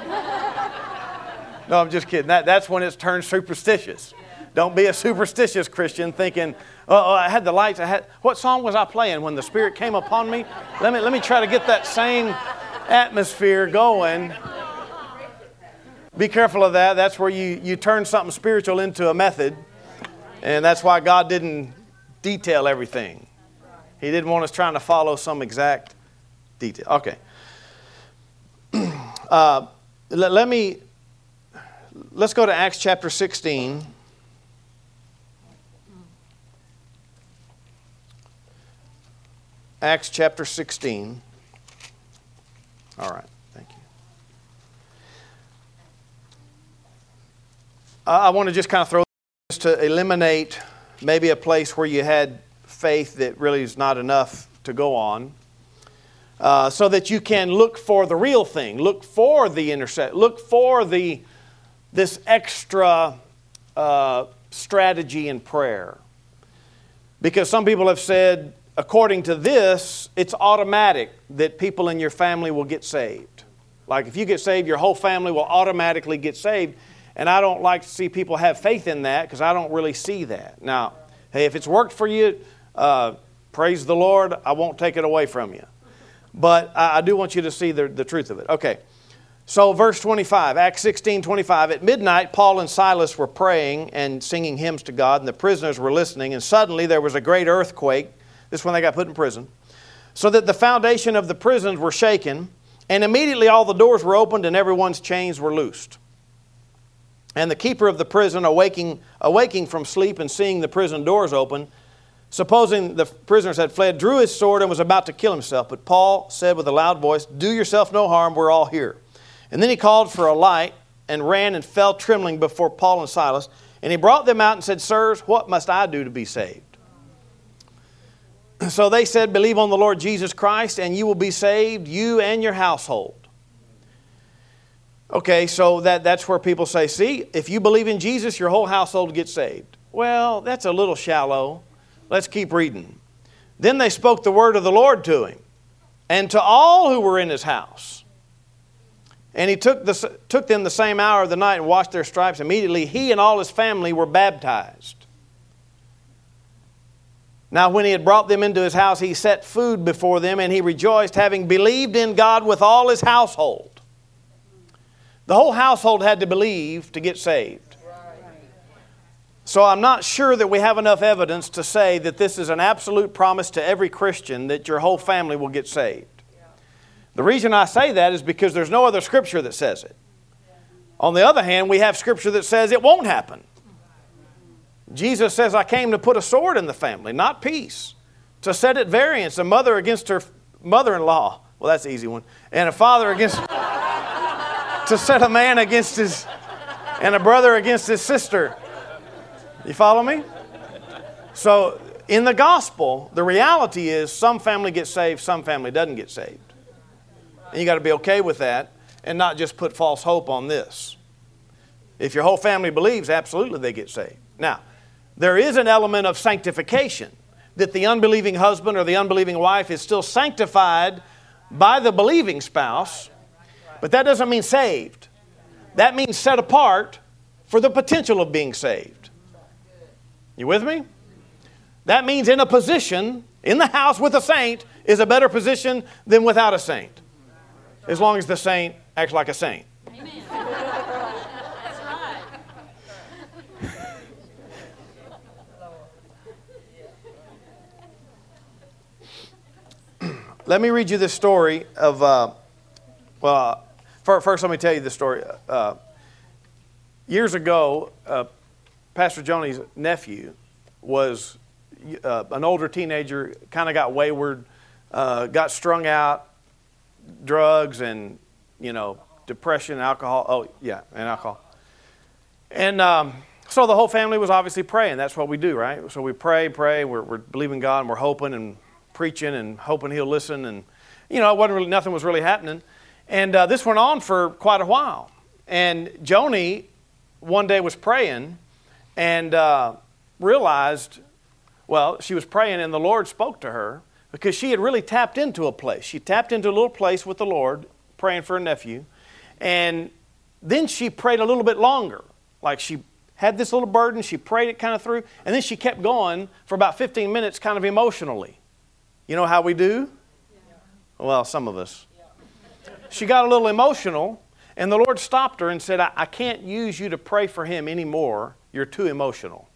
S1: No, I'm just kidding. That, that's when it's turned superstitious. Don't be a superstitious Christian thinking, oh, I had the lights. I had, what song was I playing when the Spirit came upon me? Let me, let me try to get that same atmosphere going. Be careful of that. That's where you, you turn something spiritual into a method. And that's why God didn't detail everything. He didn't want us trying to follow some exact detail. Okay. Uh, let, let me, let's go to Acts chapter sixteen. Acts chapter sixteen. All right, thank you. I want to just kind of throw this to eliminate maybe a place where you had faith that really is not enough to go on, uh, so that you can look for the real thing, look for the intercept, look for the this extra uh, strategy in prayer. Because some people have said, according to this, it's automatic that people in your family will get saved. Like if you get saved, your whole family will automatically get saved. And I don't like to see people have faith in that because I don't really see that. Now, hey, if it's worked for you, uh, praise the Lord. I won't take it away from you. But I, I do want you to see the, the truth of it. Okay, so verse twenty-five, Acts sixteen twenty-five. At midnight, Paul and Silas were praying and singing hymns to God, and the prisoners were listening. And suddenly there was a great earthquake. This is when they got put in prison. So that the foundation of the prisons were shaken, and immediately all the doors were opened and everyone's chains were loosed. And the keeper of the prison, awaking, awaking from sleep and seeing the prison doors open, supposing the prisoners had fled, drew his sword and was about to kill himself. But Paul said with a loud voice, "Do yourself no harm, we're all here." And then he called for a light and ran and fell trembling before Paul and Silas. And he brought them out and said, "Sirs, what must I do to be saved?" So they said, "Believe on the Lord Jesus Christ and you will be saved, you and your household." Okay, so that, that's where people say, see, if you believe in Jesus, your whole household gets saved. Well, that's a little shallow. Let's keep reading. Then they spoke the word of the Lord to him and to all who were in his house. And he took, the, took them the same hour of the night and washed their stripes. Immediately he and all his family were baptized. Now when he had brought them into his house, he set food before them, and he rejoiced, having believed in God with all his household. The whole household had to believe to get saved. So I'm not sure that we have enough evidence to say that this is an absolute promise to every Christian that your whole family will get saved. The reason I say that is because there's no other scripture that says it. On the other hand, we have scripture that says it won't happen. Jesus says, "I came to put a sword in the family, not peace, to set at variance, a mother against her mother-in-law." Well, that's an easy one. And a father against... to set a man against his... and a brother against his sister. You follow me? So, in the gospel, the reality is some family gets saved, some family doesn't get saved. And you got to be okay with that and not just put false hope on this. If your whole family believes, absolutely they get saved. Now, there is an element of sanctification, that the unbelieving husband or the unbelieving wife is still sanctified by the believing spouse, but that doesn't mean saved. That means set apart for the potential of being saved. You with me? That means in a position, in the house with a saint, is a better position than without a saint. As long as the saint acts like a saint.
S2: Amen. That's right.
S1: Let me read you this story of, uh, well, uh, first let me tell you this story. Uh, years ago, uh, Pastor Joni's nephew was uh, an older teenager, kind of got wayward, uh, got strung out, drugs and, you know, depression, alcohol. Oh, yeah, and alcohol. And um, so the whole family was obviously praying. That's what we do, right? So we pray, pray. We're, we're believing God, and we're hoping and preaching and hoping He'll listen. And, you know, it wasn't really, nothing was really happening. And uh, this went on for quite a while. And Joni one day was praying and uh, realized, well, she was praying and the Lord spoke to her because she had really tapped into a place. She tapped into a little place with the Lord, praying for her nephew. And then she prayed a little bit longer. Like she had this little burden, she prayed it kind of through, and then she kept going for about fifteen minutes kind of emotionally. You know how we do? Well, some of us. She got a little emotional, and the Lord stopped her and said, I, I can't use you to pray for him anymore. You're too emotional.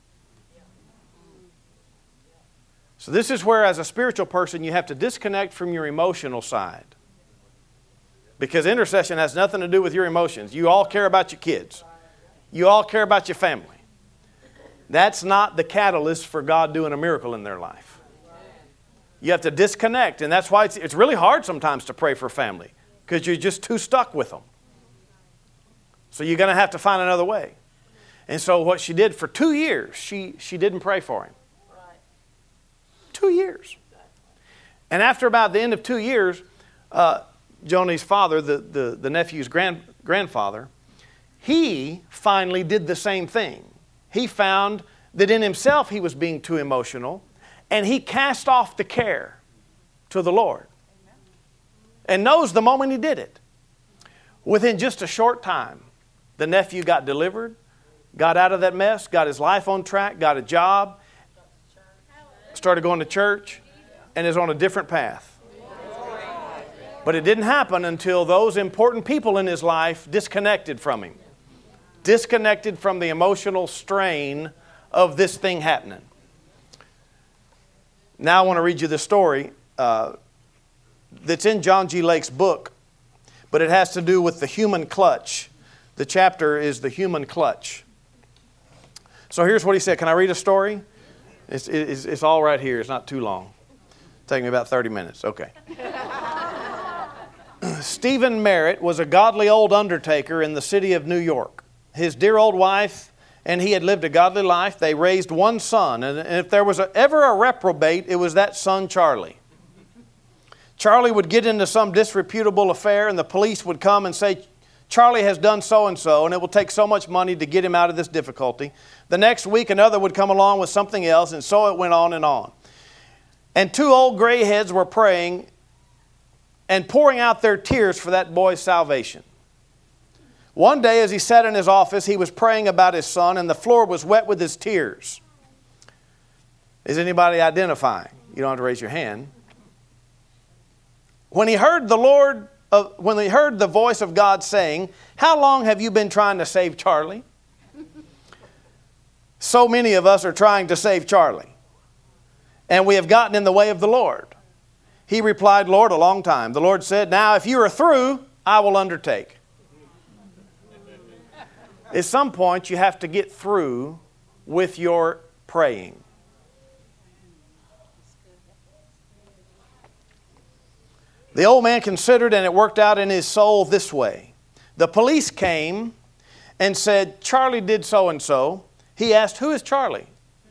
S1: So this is where, as a spiritual person, you have to disconnect from your emotional side. Because intercession has nothing to do with your emotions. You all care about your kids. You all care about your family. That's not the catalyst for God doing a miracle in their life. You have to disconnect, and that's why it's, it's really hard sometimes to pray for family, because you're just too stuck with them. So you're going to have to find another way. And so what she did for two years, she, she didn't pray for him. Two years. And after about the end of two years, uh, Joni's father, the, the, the nephew's grand, grandfather, he finally did the same thing. He found that in himself he was being too emotional, and he cast off the care to the Lord. And knows the moment he did it. Within just a short time, the nephew got delivered, got out of that mess, got his life on track, got a job, started going to church, and is on a different path. But it didn't happen until those important people in his life disconnected from him. Disconnected from the emotional strain of this thing happening. Now I want to read you the story uh, that's in John G. Lake's book, but it has to do with the human clutch. The chapter is the human clutch. So here's what he said. Can I read a story? It's, it's, it's all right here. It's not too long. Take me about thirty minutes. Okay. Stephen Merritt was a godly old undertaker in the city of New York. His dear old wife and he had lived a godly life. They raised one son, and if there was a, ever a reprobate, it was that son Charlie. Charlie would get into some disreputable affair, and the police would come and say, Charlie has done so-and-so, and it will take so much money to get him out of this difficulty. The next week, another would come along with something else, and so it went on and on. And two old gray heads were praying and pouring out their tears for that boy's salvation. One day, as he sat in his office, he was praying about his son, and the floor was wet with his tears. Is anybody identifying? You don't have to raise your hand. When he heard the Lord, uh, when he heard the voice of God saying, "How long have you been trying to save Charlie?" So many of us are trying to save Charlie, and we have gotten in the way of the Lord. He replied, "Lord, a long time." The Lord said, "Now, if you are through, I will undertake." At some point, you have to get through with your praying. The old man considered, and it worked out in his soul this way. The police came and said, "Charlie did so-and-so." He asked, "Who is Charlie?"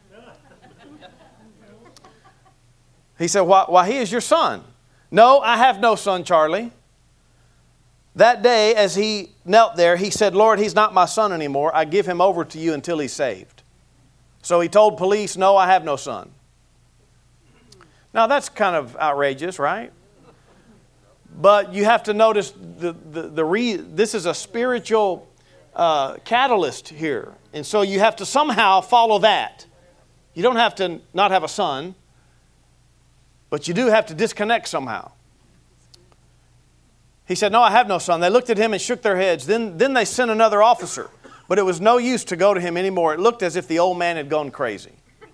S1: He said, why, why, he is your son." "No, I have no son, Charlie." That day, as he knelt there, he said, "Lord, he's not my son anymore. I give him over to you until he's saved." So he told police, "No, I have no son." Now, that's kind of outrageous, right? But you have to notice the, the, the re, this is a spiritual uh, catalyst here. And so you have to somehow follow that. You don't have to not have a son, but you do have to disconnect somehow. He said, "No, I have no son." They looked at him and shook their heads. Then, then they sent another officer. But it was no use to go to him anymore. It looked as if the old man had gone crazy.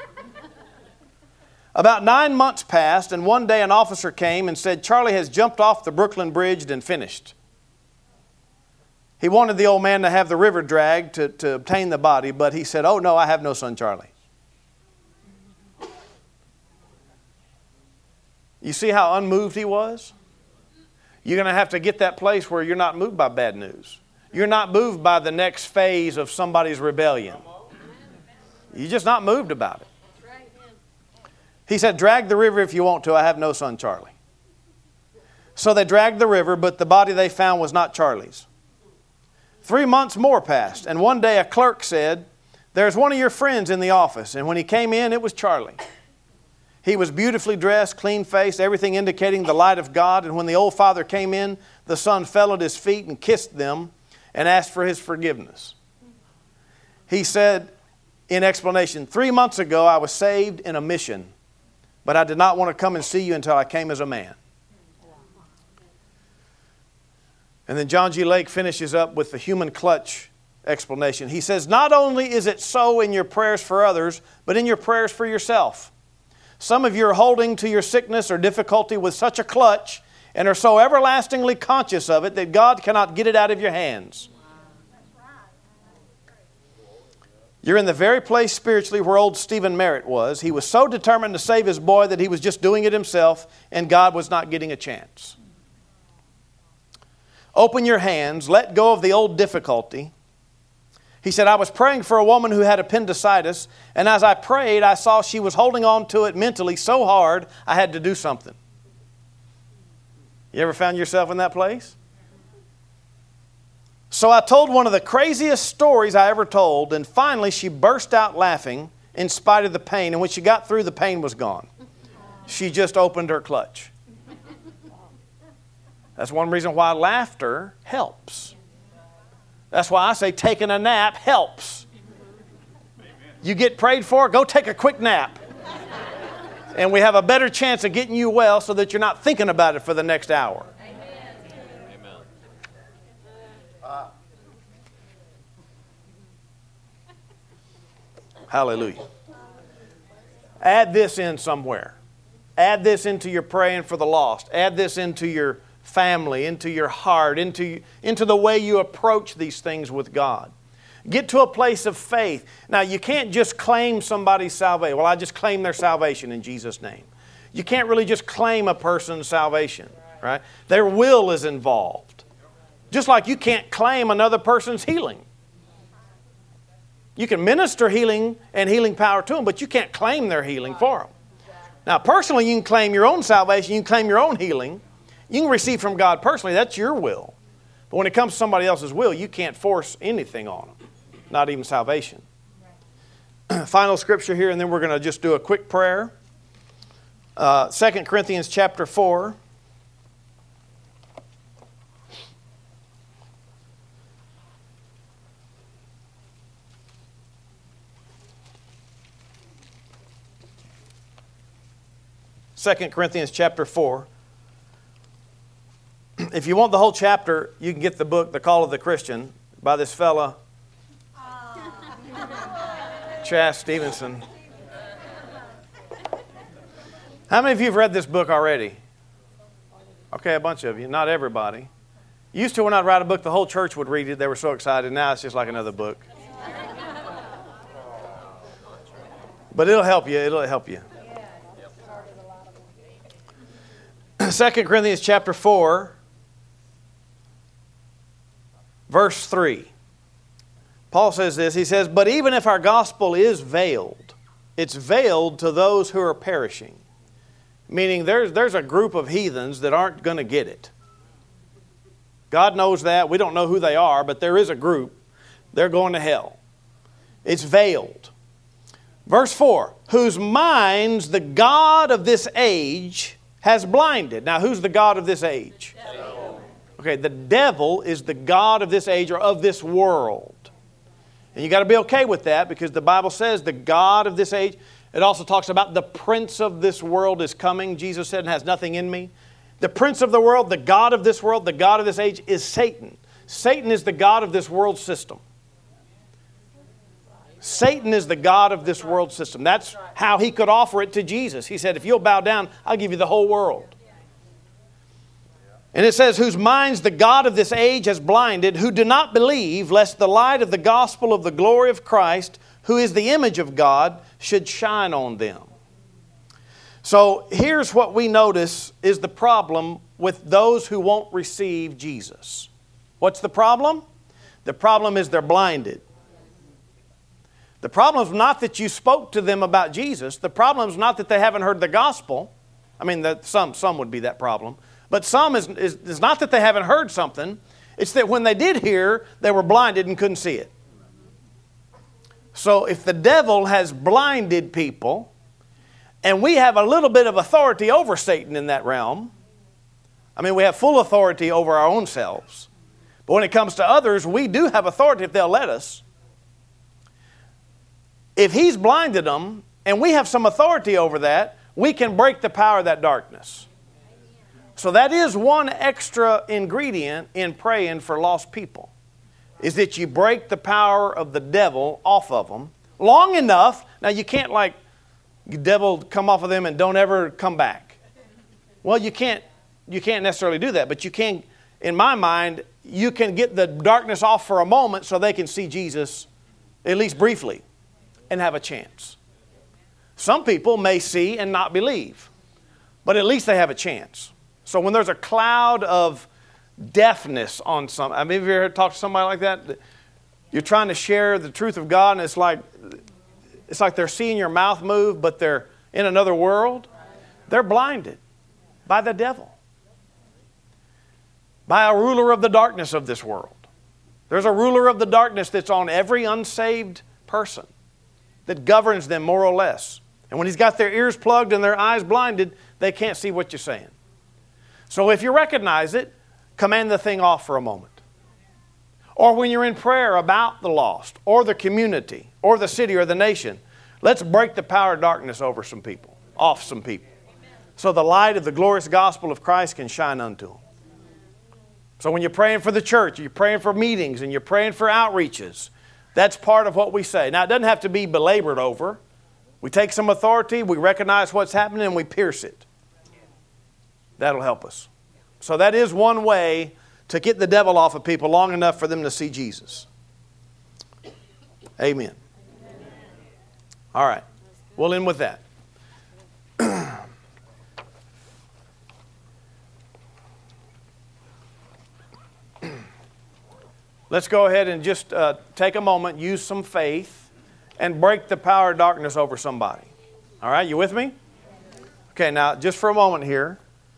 S1: About nine months passed, and one day an officer came and said, "Charlie has jumped off the Brooklyn Bridge and finished." He wanted the old man to have the river dragged to, to obtain the body, but he said, "Oh, no, I have no son, Charlie." You see how unmoved he was? You're going to have to get that place where you're not moved by bad news. You're not moved by the next phase of somebody's rebellion. You're just not moved about it. He said, "Drag the river if you want to. I have no son, Charlie." So they dragged the river, but the body they found was not Charlie's. Three months more passed, and one day a clerk said, "There's one of your friends in the office." And when he came in, it was Charlie. He was beautifully dressed, clean-faced, everything indicating the light of God. And when the old father came in, the son fell at his feet and kissed them and asked for his forgiveness. He said in explanation, "Three months ago I was saved in a mission, but I did not want to come and see you until I came as a man." And then John G. Lake finishes up with the human clutch explanation. He says, "Not only is it so in your prayers for others, but in your prayers for yourself. Some of you are holding to your sickness or difficulty with such a clutch, and are so everlastingly conscious of it that God cannot get it out of your hands. You're in the very place spiritually where old Stephen Merritt was. He was so determined to save his boy that he was just doing it himself, and God was not getting a chance. Open your hands. Let go of the old difficulty. He said, I was praying for a woman who had appendicitis, and as I prayed, I saw she was holding on to it mentally so hard, I had to do something. You ever found yourself in that place? So I told one of the craziest stories I ever told, and finally she burst out laughing in spite of the pain, and when she got through, the pain was gone. She just opened her clutch. That's one reason why laughter helps. That's why I say taking a nap helps. You get prayed for, go take a quick nap. And we have a better chance of getting you well so that you're not thinking about it for the next hour.
S4: Amen.
S1: Hallelujah. Add this in somewhere. Add this into your praying for the lost. Add this into your family, into your heart, into, into the way you approach these things with God. Get to a place of faith. Now, you can't just claim somebody's salvation. Well, I just claim their salvation in Jesus' name. You can't really just claim a person's salvation, right? Their will is involved. Just like you can't claim another person's healing. You can minister healing and healing power to them, but you can't claim their healing for them. Now, personally, you can claim your own salvation. You can claim your own healing. You can receive from God personally. That's your will. But when it comes to somebody else's will, you can't force anything on them, not even salvation. Final scripture here, and then we're going to just do a quick prayer. Uh, Second Corinthians chapter four. Second Corinthians chapter four. If you want the whole chapter, you can get the book, The Call of the Christian, by this fella, Chas Stevenson. How many of you have read this book already? Okay, a bunch of you. Not everybody. Used to, when I'd write a book, the whole church would read it. They were so excited. Now it's just like another book. But it'll help you. It'll help you. Second Corinthians chapter four, verse three. Paul says this. He says, but even if our gospel is veiled, it's veiled to those who are perishing. Meaning there's, there's a group of heathens that aren't going to get it. God knows that. We don't know who they are, but there is a group. They're going to hell. It's veiled. Verse four, whose minds the God of this age has blinded. Now, who's the God of this age?
S4: Devil.
S1: Okay, the devil is the God of this age or of this world. And you got to be okay with that because the Bible says the God of this age. It also talks about the prince of this world is coming. Jesus said, and has nothing in me. The prince of the world, the God of this world, the God of this age is Satan. Satan is the God of this world system. Satan is the God of this world system. That's how he could offer it to Jesus. He said, if you'll bow down, I'll give you the whole world. And it says, whose minds the God of this age has blinded, who do not believe, lest the light of the gospel of the glory of Christ, who is the image of God, should shine on them. So here's what we notice is the problem with those who won't receive Jesus. What's the problem? The problem is they're blinded. The problem is not that you spoke to them about Jesus. The problem is not that they haven't heard the gospel. I mean, that some, some would be that problem. But some is, is, is not that they haven't heard something. It's that when they did hear, they were blinded and couldn't see it. So if the devil has blinded people, and we have a little bit of authority over Satan in that realm, I mean, we have full authority over our own selves. But when it comes to others, we do have authority if they'll let us. If he's blinded them, and we have some authority over that, we can break the power of that darkness. So that is one extra ingredient in praying for lost people, is that you break the power of the devil off of them long enough. Now, you can't like, the devil come off of them and don't ever come back. Well, you can't, you can't necessarily do that, but you can, in my mind, you can get the darkness off for a moment so they can see Jesus, at least briefly, and have a chance. Some people may see and not believe, but at least they have a chance. So when there's a cloud of deafness on some, I mean, have you ever talked to somebody like that? You're trying to share the truth of God, and it's like it's like they're seeing your mouth move, but they're in another world. They're blinded by the devil, by a ruler of the darkness of this world. There's a ruler of the darkness that's on every unsaved person that governs them more or less. And when he's got their ears plugged and their eyes blinded, they can't see what you're saying. So if you recognize it, command the thing off for a moment. Or when you're in prayer about the lost, or the community, or the city, or the nation, let's break the power of darkness over some people, off some people, so the light of the glorious gospel of Christ can shine unto them. So when you're praying for the church, you're praying for meetings, and you're praying for outreaches, that's part of what we say. Now, it doesn't have to be belabored over. We take some authority, we recognize what's happening, and we pierce it. That'll help us. So that is one way to get the devil off of people long enough for them to see Jesus. Amen. All right. We'll end with that. Let's go ahead and just uh, take a moment, use some faith, and break the power of darkness over somebody. All right, you with me? Okay, now just for a moment here,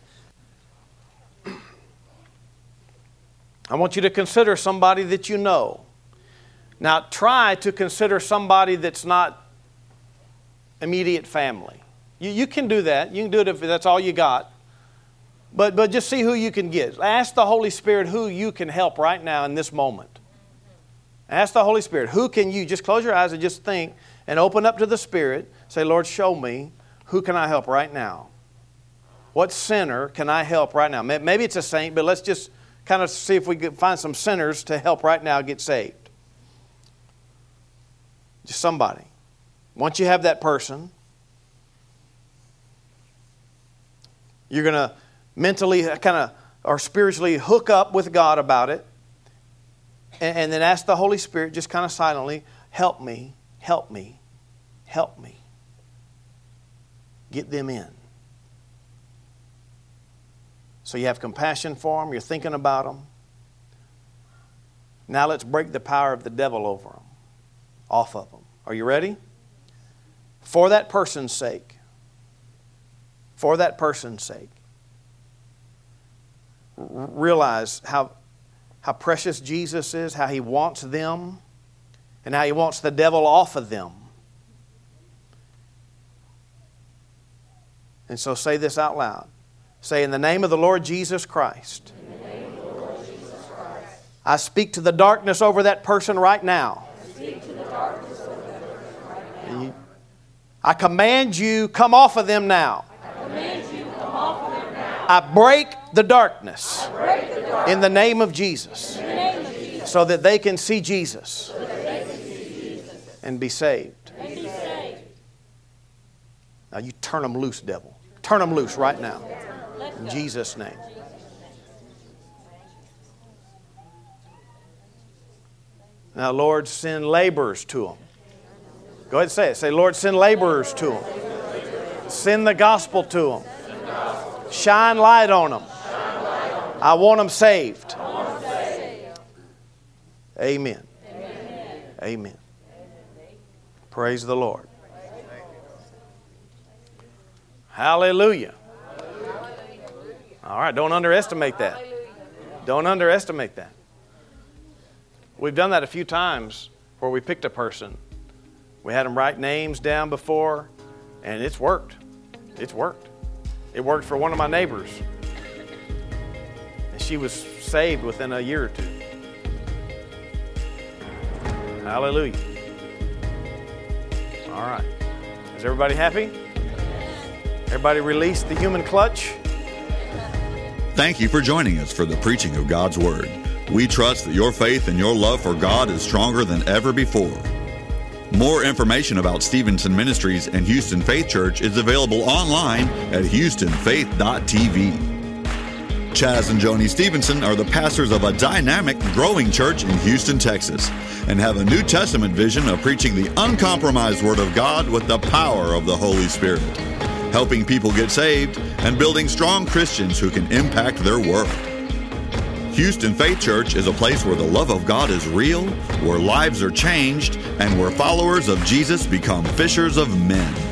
S1: I want you to consider somebody that you know. Now try to consider somebody that's not immediate family. You, you can do that. You can do it if that's all you got. But, but just see who you can get. Ask the Holy Spirit who you can help right now in this moment. Ask the Holy Spirit, who can you, just close your eyes and just think and open up to the Spirit. Say, Lord, show me, who can I help right now? What sinner can I help right now? Maybe it's a saint, but let's just kind of see if we can find some sinners to help right now get saved. Just somebody. Once you have that person, you're going to mentally kind of or spiritually hook up with God about it, and, and then ask the Holy Spirit just kind of silently, help me, help me, help me. Get them in. So you have compassion for them, you're thinking about them. Now let's break the power of the devil over them, off of them. Are you ready? For that person's sake, for that person's sake, realize how, how precious Jesus is, how He wants them, and how He wants the devil off of them. And so say this out loud. Say, in the name of the Lord Jesus Christ,
S5: In the name of the Lord Jesus Christ,
S1: I speak to the darkness over that person right now.
S5: I speak to the darkness over that person right now.
S1: You- I command you, come off of them now.
S5: I command you, come off of them now.
S1: I break the darkness
S5: I break the darkness
S1: in the name of Jesus,
S5: in the name of Jesus,
S1: so that they can see Jesus
S5: so that they can see Jesus
S1: and be saved.
S5: and be saved.
S1: Now you turn them loose, devil. Turn them loose right now. In Jesus' name. Now, Lord, send laborers to them. Go ahead and say it. Say, Lord, send laborers to them. Send the gospel to them. Shine light on them. I want them saved. Amen. Amen. Praise the Lord. Hallelujah. All right, don't underestimate that. Don't underestimate that. We've done that a few times where we picked a person. We had them write names down before, and it's worked. It's worked. It worked for one of my neighbors. And she was saved within a year or two. Hallelujah. All right. Is everybody happy? Everybody release the human clutch?
S6: Thank you for joining us for the preaching of God's Word. We trust that your faith and your love for God is stronger than ever before. More information about Stevenson Ministries and Houston Faith Church is available online at houston faith dot t v. Chaz and Joni Stevenson are the pastors of a dynamic, growing church in Houston, Texas, and have a New Testament vision of preaching the uncompromised Word of God with the power of the Holy Spirit, helping people get saved and building strong Christians who can impact their world. Houston Faith Church is a place where the love of God is real, where lives are changed, and where followers of Jesus become fishers of men.